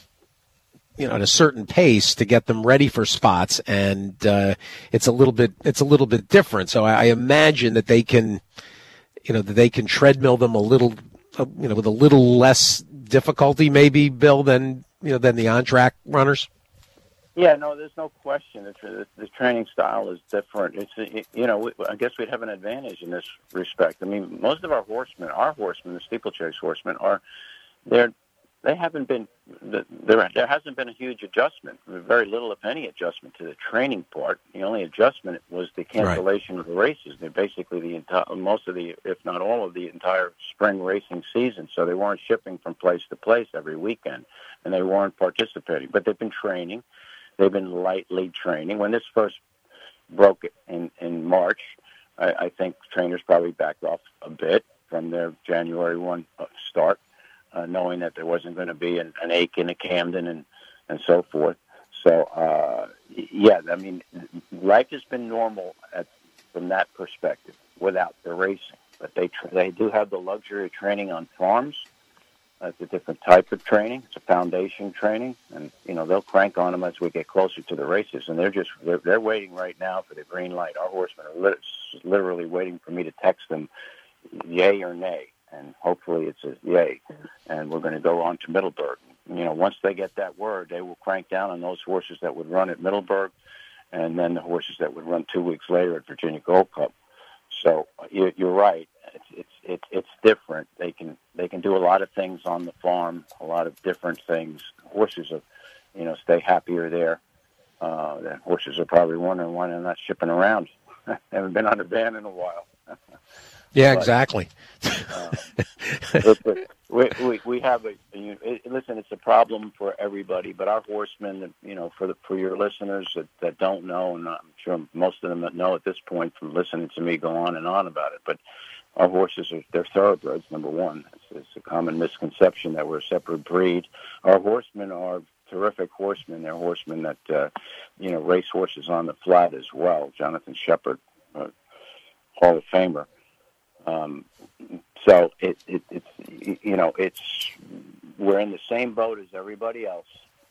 you know at a certain pace to get them ready for spots, and uh, it's a little bit it's a little bit different. So I, I imagine that they can, you know, that they can treadmill them a little, uh, you know, with a little less difficulty, maybe, Bill, than you know than the on track runners. Yeah, no, there's no question. It's, the, the training style is different. It's, it, you know, we, I guess we'd have an advantage in this respect. I mean, most of our horsemen, our horsemen, the steeplechase horsemen, are they're they haven't been there. There hasn't been a huge adjustment, very little, if any, adjustment to the training part. The only adjustment was the cancellation right. of the races. They're basically the entire, most of the, if not all of the entire spring racing season. So they weren't shipping from place to place every weekend, and they weren't participating. But they've been training. They've been lightly training. When this first broke in, in March, I, I think trainers probably backed off a bit from their January first start, uh, knowing that there wasn't going to be an, an Aiken, a Camden, and, and so forth. So, uh, yeah, I mean, life has been normal at, from that perspective without the racing. But they tra- they do have the luxury of training on farms. It's a different type of training. It's a foundation training, and you know they'll crank on them as we get closer to the races. And they're just they're, they're waiting right now for the green light. Our horsemen are lit- literally waiting for me to text them, yay or nay, and hopefully it's a yay. And we're going to go on to Middleburg. You know, once they get that word, they will crank down on those horses that would run at Middleburg, and then the horses that would run two weeks later at Virginia Gold Cup. So you're, you're right. It's, it's it's it's different. They can they can do a lot of things on the farm, a lot of different things. Horses are, you know, stay happier there. Uh, the horses are probably wondering why they're not shipping around. They haven't been on a van in a while. Yeah, but, exactly. uh, it, we, we we have a you, it, listen. It's a problem for everybody, but our horsemen, you know, for the for your listeners that, that don't know, and I'm sure most of them know at this point from listening to me go on and on about it, but our horses are they're thoroughbreds. Number one, it's, it's a common misconception that we're a separate breed. Our horsemen are terrific horsemen. They're horsemen that uh, you know race horses on the flat as well. Jonathan Shepard, uh, Hall of Famer. Um, so it, it, it's, you know, it's, we're in the same boat as everybody else.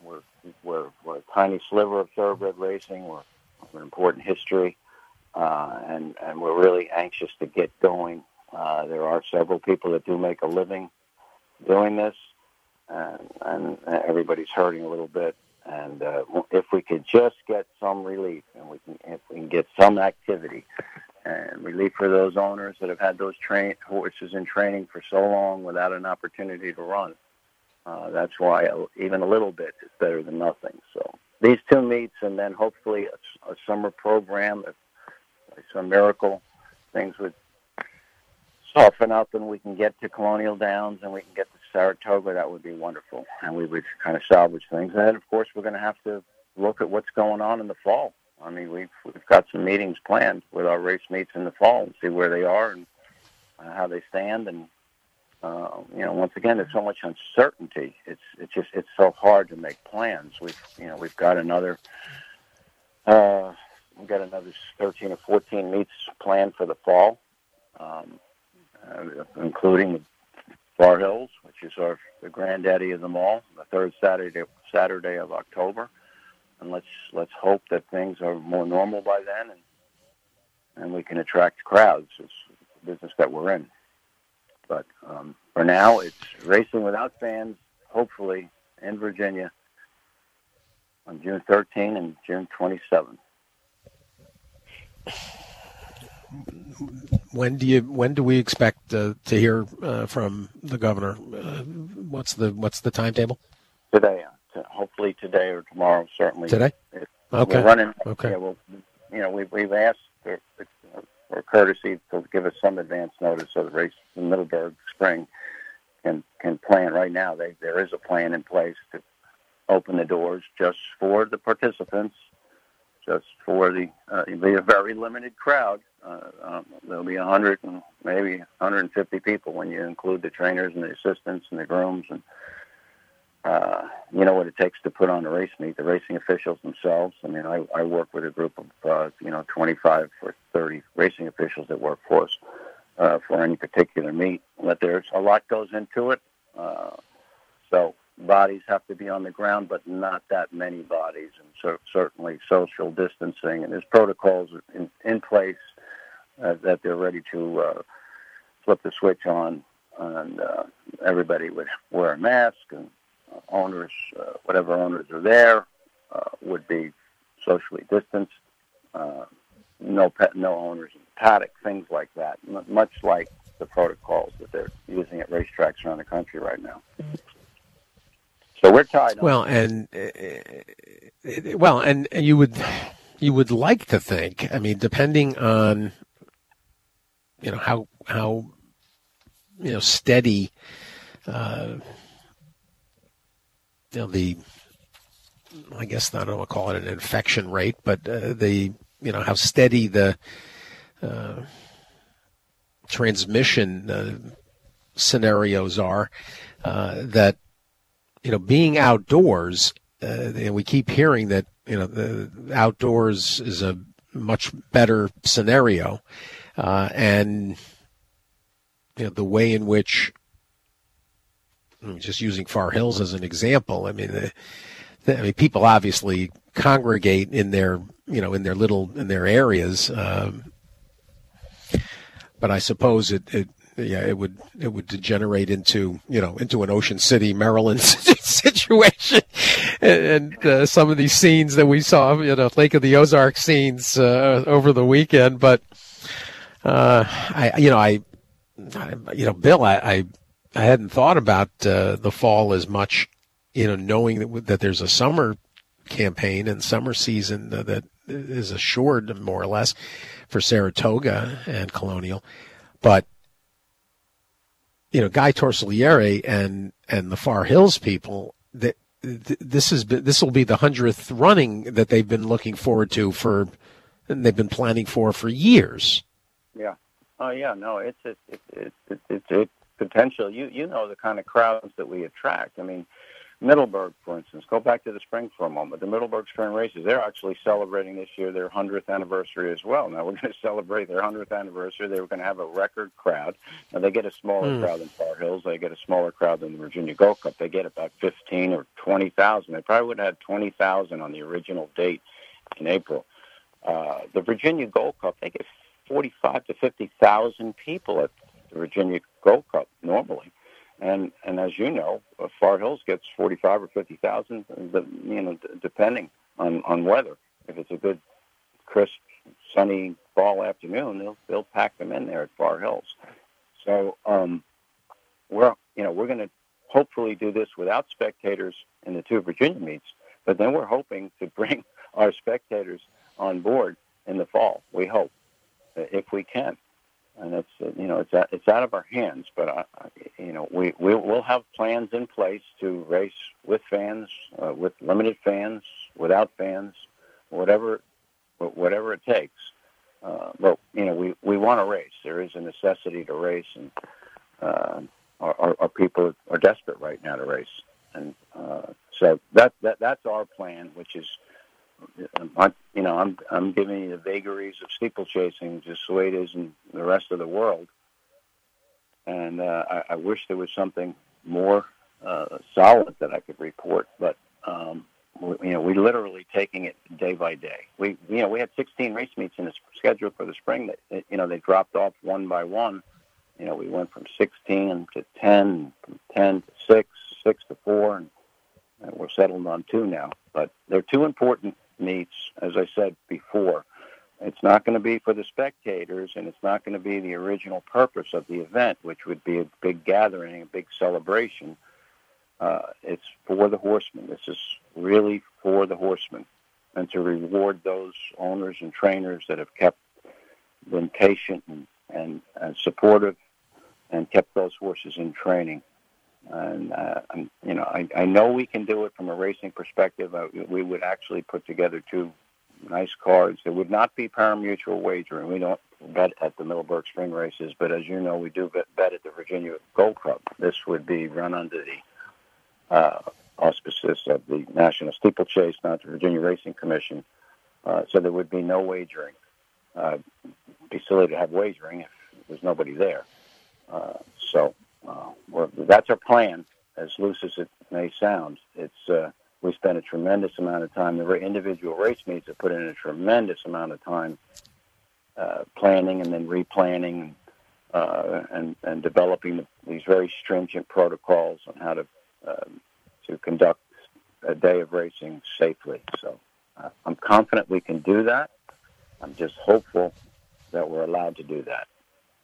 We're, we're, we're a tiny sliver of thoroughbred racing. We're an important history, uh, and, and we're really anxious to get going. Uh, there are several people that do make a living doing this, and, and everybody's hurting a little bit. And uh, if we could just get some relief, and we can, if we can get some activity and relief for those owners that have had those train horses in training for so long without an opportunity to run, uh, that's why even a little bit is better than nothing. So these two meets, and then hopefully a, a summer program. If by some miracle things would soften up and we can get to Colonial Downs and we can get to Saratoga, that would be wonderful. And we would kind of salvage things. And then, of course, we're going to have to look at what's going on in the fall. I mean, we've, we've got some meetings planned with our race meets in the fall and see where they are and uh, how they stand. And, uh, you know, once again, there's so much uncertainty. It's it's just it's so hard to make plans. We've, you know, we've got another uh, we've got another thirteen or fourteen meets planned for the fall, um, uh, including Far Hills, which is our the granddaddy of them all, the third Saturday Saturday of October. And let's let's hope that things are more normal by then, and and we can attract crowds. It's the business that we're in. But um, for now, it's racing without fans, hopefully in Virginia on June thirteenth and June twenty-seventh. When do you? When do we expect uh, to hear uh, from the governor? Uh, what's the What's the timetable? Today, uh, hopefully today or tomorrow. Certainly today. It, okay. We're running. Okay. Yeah, we'll, you know, we've we've asked for, for courtesy to give us some advance notice so the race in Middleburg Spring can can plan right now. They, there is a plan in place to open the doors just for the participants, just for the uh, it'll be a very limited crowd. Uh, um, there'll be a hundred and maybe one hundred fifty people when you include the trainers and the assistants and the grooms, and uh, you know what it takes to put on a race meet. The racing officials themselves. I mean, I, I work with a group of uh, you know twenty-five or thirty racing officials that work for us uh, for any particular meet. But there's a lot goes into it. Uh, so bodies have to be on the ground, but not that many bodies, and so, certainly social distancing. And there's protocols in, in place. Uh, that they're ready to uh, flip the switch on, and uh, everybody would wear a mask, and uh, owners, uh, whatever owners are there, uh, would be socially distanced. Uh, no pet, no owners in the paddock, things like that. M- much like the protocols that they're using at racetracks around the country right now. So we're tied on. Well, and uh, well, and you would you would like to think. I mean, depending on you know, how, how, you know, steady, uh, you know, the, I guess I don't want to call it an infection rate, but uh, the, you know, how steady the uh, transmission uh, scenarios are, uh, that, you know, being outdoors, uh, and we keep hearing that, you know, the outdoors is a much better scenario. Uh, and you know, the way in which, just using Far Hills as an example, I mean, the, the, I mean, people obviously congregate in their, you know, in their little, in their areas. Um, but I suppose it, it, yeah, it would, it would degenerate into, you know, into an Ocean City, Maryland situation. And, and uh, some of these scenes that we saw, you know, Lake of the Ozarks scenes uh, over the weekend, but. Uh, I, you know, I, I you know, Bill, I, I, I hadn't thought about uh, the fall as much, you know, knowing that that there's a summer campaign and summer season uh, that is assured more or less for Saratoga and Colonial, but you know, Guy Torsigliere and and the Far Hills people, that this is this will be the hundredth running that they've been looking forward to for, and they've been planning for for years. Yeah. Oh, yeah. No, it's it's it's it's it's, it's potential. You you know the kind of crowds that we attract. I mean, Middleburg, for instance, go back to the spring for a moment. The Middleburg Spring Races, they're actually celebrating this year their hundredth anniversary as well. Now, we're going to celebrate their hundredth anniversary. They were going to have a record crowd. Now, they get a smaller mm. crowd than Far Hills. They get a smaller crowd than the Virginia Gold Cup. They get about fifteen or twenty thousand. They probably would have had twenty thousand on the original date in April. Uh, the Virginia Gold Cup, they get forty-five to fifty thousand people at the Virginia Gold Cup normally. And and as you know, uh, Far Hills gets forty-five or fifty thousand, you know, d- depending on, on weather. If it's a good, crisp, sunny fall afternoon, they'll they'll pack them in there at Far Hills. So um, we're you know we're going to hopefully do this without spectators in the two Virginia meets, but then we're hoping to bring our spectators on board in the fall. We hope, if we can. And it's uh, you know it's out, it's out of our hands, but uh, you know we we will have plans in place to race with fans, uh, with limited fans, without fans, whatever whatever it takes. Uh, but you know we, we want to race. There is a necessity to race, and uh, our, our people are desperate right now to race, and uh, so that that that's our plan, which is. I, you know, I'm I'm giving you the vagaries of steeplechasing, just the way it is in the rest of the world. And uh, I, I wish there was something more uh, solid that I could report. But um, we, you know, we're literally taking it day by day. We you know we had sixteen race meets in the schedule for the spring. That you know they dropped off one by one. You know, we went from sixteen to ten, from ten to six, six to four, and, and we're settled on two now. But they're too important meets, as I said before. It's not going to be for the spectators, and it's not going to be the original purpose of the event, which would be a big gathering, a big celebration. Uh, it's for the horsemen. This is really for the horsemen, and to reward those owners and trainers that have kept been patient and, and, and supportive and kept those horses in training. And, uh, and you know, I, I know we can do it from a racing perspective. Uh, we would actually put together two nice cards. There would not be pari-mutuel wagering. We don't bet at the Middleburg Spring Races, but as you know, we do bet, bet at the Virginia Gold Cup. This would be run under the uh, auspices of the National Steeplechase, not the Virginia Racing Commission. Uh, so there would be no wagering. Uh, it'd be silly to have wagering if there's nobody there. Uh, so. Uh, well, that's our plan, as loose as it may sound. It's uh, we spend a tremendous amount of time. The individual race meets have put in a tremendous amount of time uh, planning and then replanning uh, and and developing the, these very stringent protocols on how to uh, to conduct a day of racing safely. So uh, I'm confident we can do that. I'm just hopeful that we're allowed to do that.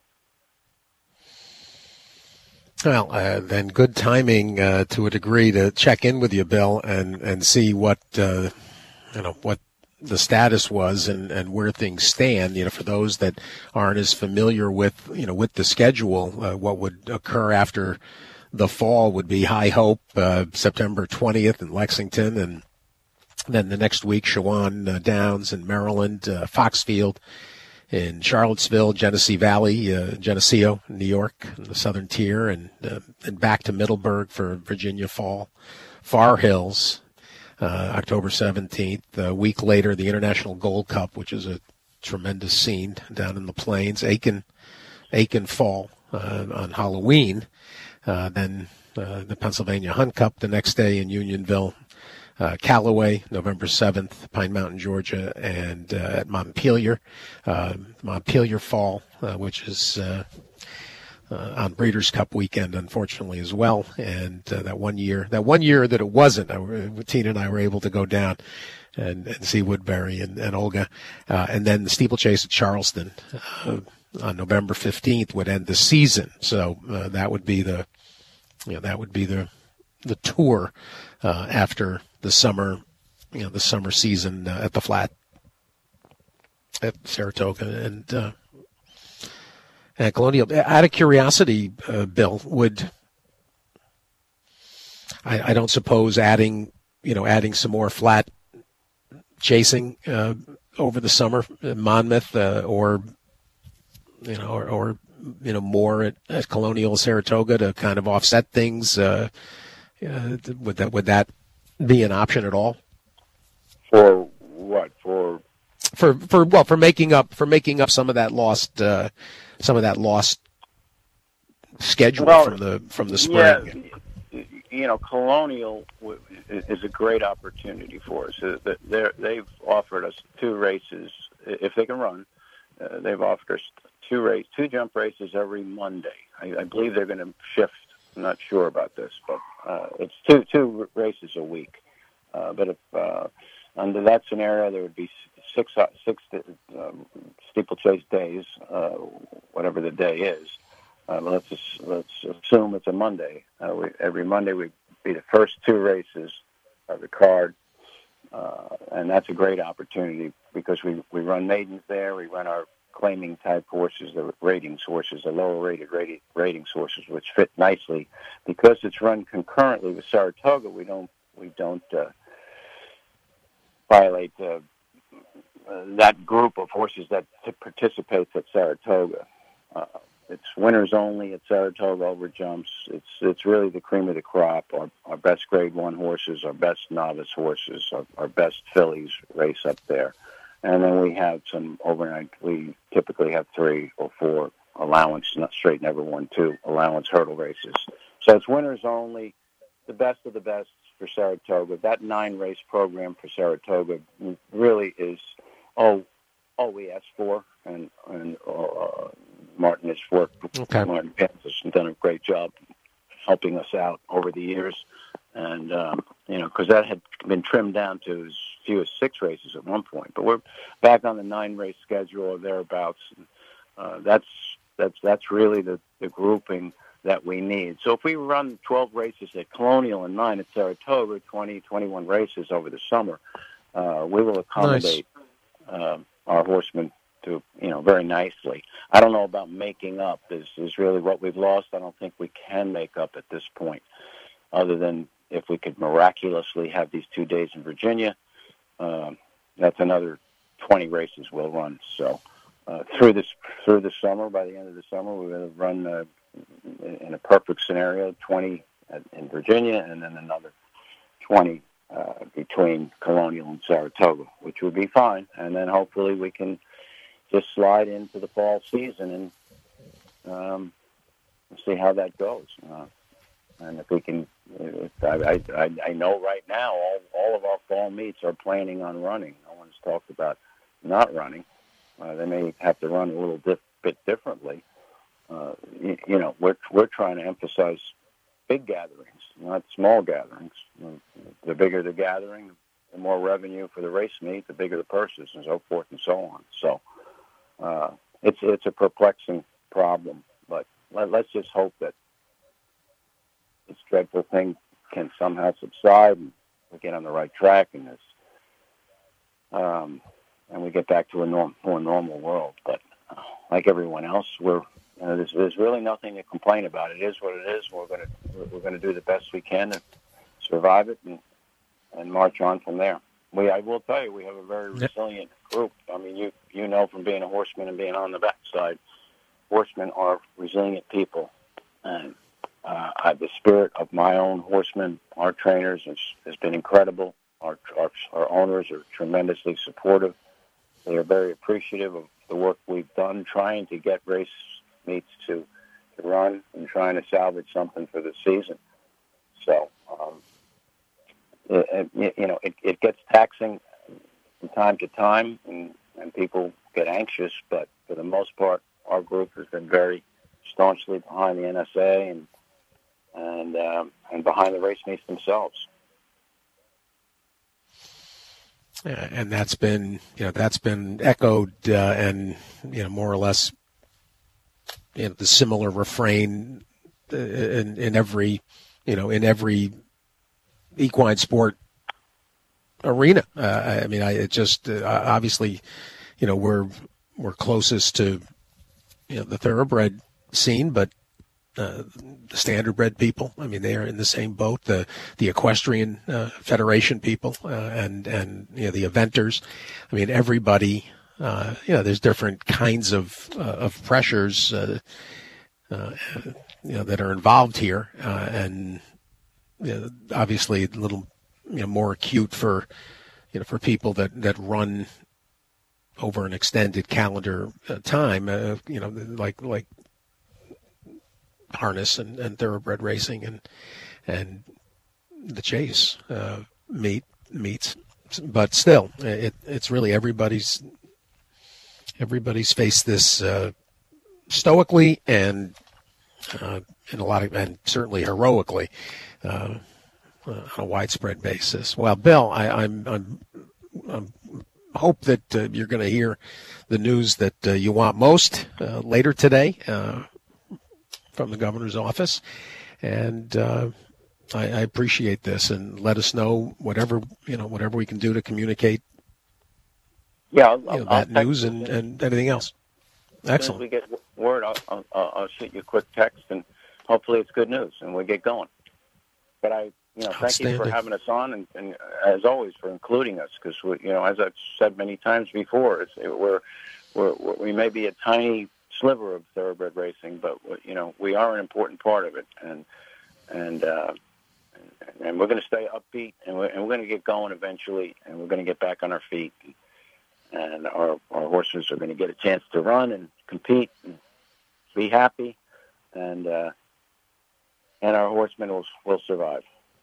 Well, uh, then good timing uh, to a degree to check in with you, Bill, and, and see what uh, you know what the status was and, and where things stand. You know, for those that aren't as familiar with you know with the schedule, uh, what would occur after the fall would be High Hope, uh, September twentieth in Lexington, and then the next week Shawan uh, Downs in Maryland, uh, Foxfield in Charlottesville, Genesee Valley, uh, Geneseo, New York, in the Southern Tier, and uh, and back to Middleburg for Virginia Fall, Far Hills, uh, October seventeenth. A week later, the International Gold Cup, which is a tremendous scene down in the plains. Aiken, Aiken Fall uh, on Halloween. Uh, then uh, the Pennsylvania Hunt Cup the next day in Unionville. Uh, Callaway, November seventh, Pine Mountain, Georgia, and uh, at Montpelier, uh, Montpelier Fall, uh, which is uh, uh, on Breeders' Cup weekend, unfortunately, as well. And uh, that one year, that one year that it wasn't, I, Tina and I were able to go down and, and see Woodbury and, and Olga. Uh, and then the steeplechase at Charleston uh, on November fifteenth would end the season. So uh, that would be the, you know, that would be the the tour uh, after the summer, you know, the summer season uh, at the Flat at Saratoga and uh, at Colonial. Out of curiosity, uh, Bill, would I, I don't suppose adding, you know, adding some more flat chasing uh, over the summer in Monmouth uh, or, you know, or, or you know, more at, at Colonial Saratoga to kind of offset things. Uh, Uh, would that would that be an option at all? For what? For for for well for making up for making up some of that lost uh, some of that lost schedule well, from the from the spring. Yeah, you know, Colonial is a great opportunity for us. They're, they've offered us two races if they can run. Uh, they've offered us two race, two jump races every Monday. I, I believe they're going to shift. I'm not sure about this, but uh, it's two two races a week. Uh, but if uh, under that scenario, there would be six six um, steeplechase days, uh, whatever the day is. Uh, let's just, let's assume it's a Monday. Uh, we, every Monday would be the first two races of the card, uh, and that's a great opportunity because we, we run maidens there. We run our claiming type horses, the ratings horses, the lower rated rating, ratings horses, which fit nicely because it's run concurrently with Saratoga. We don't we don't uh, violate uh, uh, that group of horses that t- participates at Saratoga. Uh, It's winners only at Saratoga over jumps. It's it's really the cream of the crop. Our, our best grade one horses, our best novice horses, our, our best fillies race up there. And then we have some overnight. We typically have three or four allowance, not straight never won two, allowance hurdle races. So it's winners only, the best of the best for Saratoga. That nine-race program for Saratoga really is all, all we ask for. And, and uh, Martin has worked. Okay. Martin Pence has done a great job helping us out over the years, and um, you know, because that had been trimmed down to as few as six races at one point. But we're back on the nine-race schedule or thereabouts. Uh, that's that's that's really the, the grouping that we need. So if we run twelve races at Colonial and nine at Saratoga, twenty, twenty-one races over the summer, uh, we will accommodate nice. uh, our horsemen to, you know, very nicely. I don't know about making up is, is really what we've lost. I don't think we can make up at this point, other than if we could miraculously have these two days in Virginia. Um, that's another twenty races we'll run. So uh, through this through the summer, by the end of the summer, we're going to run uh, in a perfect scenario twenty in Virginia, and then another twenty uh, between Colonial and Saratoga, which would be fine. And then hopefully we can just slide into the fall season and um, see how that goes. Uh, and if we can, if I, I, I know right now all, all of our fall meets are planning on running. No one's talked about not running. Uh, they may have to run a little dif- bit differently. Uh, you, you know, we're we're trying to emphasize big gatherings, not small gatherings. The bigger the gathering, the more revenue for the race meet, the bigger the purses, and so forth and so on. So. Uh, it's it's a perplexing problem, but let, let's just hope that this dreadful thing can somehow subside and we get on the right track and this, um, and we get back to a norm, more normal world. But uh, like everyone else, we're uh, there's, there's really nothing to complain about. It is what it is. We're gonna we're gonna do the best we can to survive it and and march on from there. We, I will tell you, we have a very resilient group. I mean, you you know from being a horseman and being on the backside, horsemen are resilient people. And uh, I, the spirit of my own horsemen, our trainers, has, has been incredible. Our, our our owners are tremendously supportive. They are very appreciative of the work we've done trying to get race meets to, to run and trying to salvage something for the season. So, um, It, it, you know, it, it gets taxing from time to time, and, and people get anxious. But for the most part, our group has been very staunchly behind the N S A and and um, and behind the race meets themselves. Yeah, and that's been, you know, that's been echoed uh, and, you know, more or less, you know, the similar refrain in, in every, you know, in every equine sport arena. Uh, I mean, I it just uh, obviously, you know, we're we're closest to, you know, the thoroughbred scene, but uh, the standardbred people, I mean, they are in the same boat. The the equestrian uh, federation people uh, and and you know the eventers. I mean, everybody. Uh, you know, there's different kinds of uh, of pressures, uh, uh, you know, that are involved here, uh, and you know, obviously a little you know more acute for you know for people that, that run over an extended calendar uh, time, uh, you know, like like harness and, and thoroughbred racing and and the chase uh, meet meets, but still, it it's really everybody's everybody's faced this uh, stoically and uh, in a lot of and certainly heroically uh, on a widespread basis. Well, Bill, I, I'm I'm. I'm hope that uh, you're going to hear the news that uh, you want most uh, later today uh, from the governor's office. And uh, I, I appreciate this, and let us know whatever, you know, whatever we can do to communicate yeah, I'll, you know, I'll that news and, and anything else. Excellent. As soon as we get word, I'll, I'll, I'll shoot you a quick text, and hopefully it's good news, and we get going. But I You know, thank you for having us on, and, and as always for including us. Because you know, as I've said many times before, it's, it, we're, we're we may be a tiny sliver of thoroughbred racing, but you know, we are an important part of it, and and uh, and we're going to stay upbeat, and we're, and we're going to get going eventually, and we're going to get back on our feet, and, and our our horses are going to get a chance to run and compete and be happy, and uh, and our horsemen will will survive.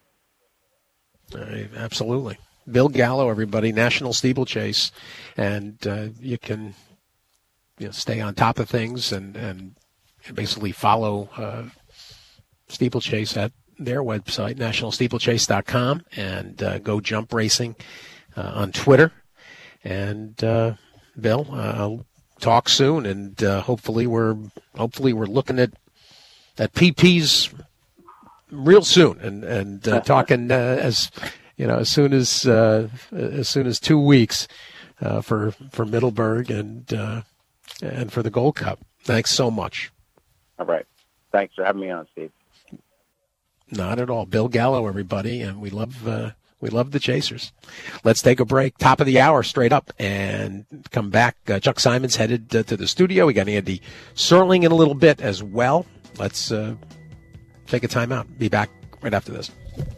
Uh, absolutely. Bill Gallo, everybody, National Steeplechase, and uh, you can you know, stay on top of things and, and basically follow uh, Steeplechase at their website, national steeplechase dot com, and uh, Go Jump Racing uh, on Twitter. And uh, Bill, uh, I'll talk soon, and uh, hopefully we're hopefully we're looking at at P Ps real soon, and and uh, talking uh, as you know as soon as uh, as soon as two weeks uh, for for Middleburg and uh, and for the Gold Cup. Thanks so much. All right, thanks for having me on, Steve. Not at all, Bill Gallo, everybody, and we love uh, we love the Chasers. Let's take a break. Top of the hour, straight up, and come back. Uh, Chuck Simon's headed uh, to the studio. We got Andy Serling in a little bit as well. Let's. Uh, Take a time out. Be back right after this.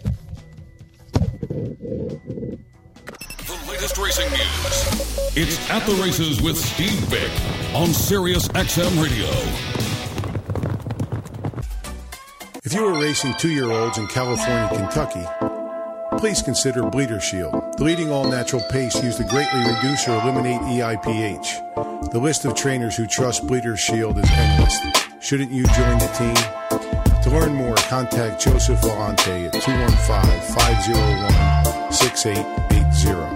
The latest racing news. It's At the Races with Steve Bick on Sirius X M Radio. If you are racing two-year-olds in California, Kentucky, please consider Bleeder Shield. The leading all-natural paste used to greatly reduce or eliminate E I P H. The list of trainers who trust Bleeder Shield is endless. Shouldn't you join the team? To learn more, contact Joseph Volante at two one five, five oh one, six eight eight zero.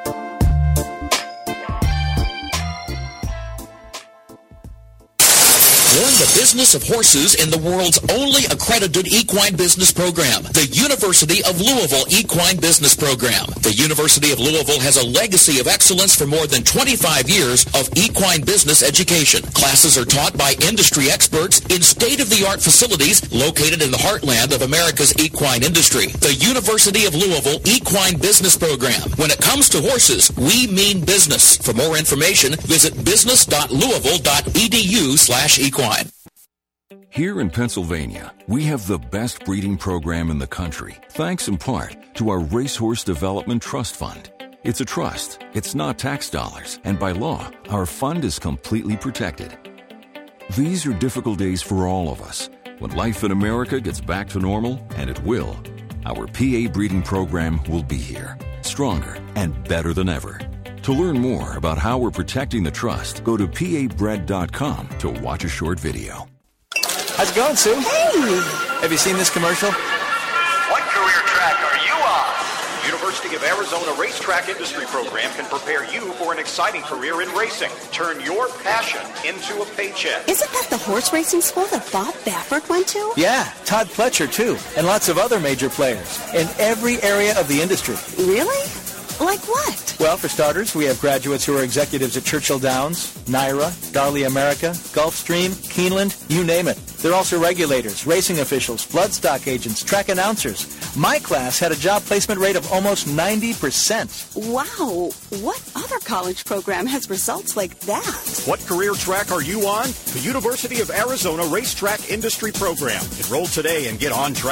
Learn the business of horses in the world's only accredited equine business program, the University of Louisville Equine Business Program. The University of Louisville has a legacy of excellence for more than twenty-five years of equine business education. Classes are taught by industry experts in state-of-the-art facilities located in the heartland of America's equine industry. The University of Louisville Equine Business Program. When it comes to horses, we mean business. For more information, visit business dot louisville dot e d u slash equine. Here in Pennsylvania, we have the best breeding program in the country, thanks in part to our Racehorse Development Trust Fund. It's a trust, it's not tax dollars, and by law, our fund is completely protected. These are difficult days for all of us. When life in America gets back to normal, and it will, our P A breeding program will be here, stronger and better than ever. To learn more about how we're protecting the trust, go to P A bred dot com to watch a short video. How's it going, Sue? Hey! Have you seen this commercial? What career track are you on? University of Arizona Racetrack Industry Program can prepare you for an exciting career in racing. Turn your passion into a paycheck. Isn't that the horse racing school that Bob Baffert went to? Yeah, Todd Pletcher, too, and lots of other major players in every area of the industry. Really? Like what? Well, for starters, we have graduates who are executives at Churchill Downs, Naira, Darley America, Gulfstream, Keeneland, you name it. They're also regulators, racing officials, bloodstock agents, track announcers. My class had a job placement rate of almost ninety percent. Wow. What other college program has results like that? What career track are you on? The University of Arizona Racetrack Industry Program. Enroll today and get on track.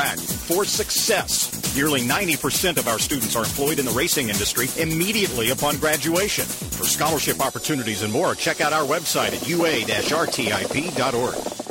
for success. Nearly ninety percent of our students are employed in the racing industry immediately upon graduation. For scholarship opportunities and more, check out our website at U A R T I P dot org.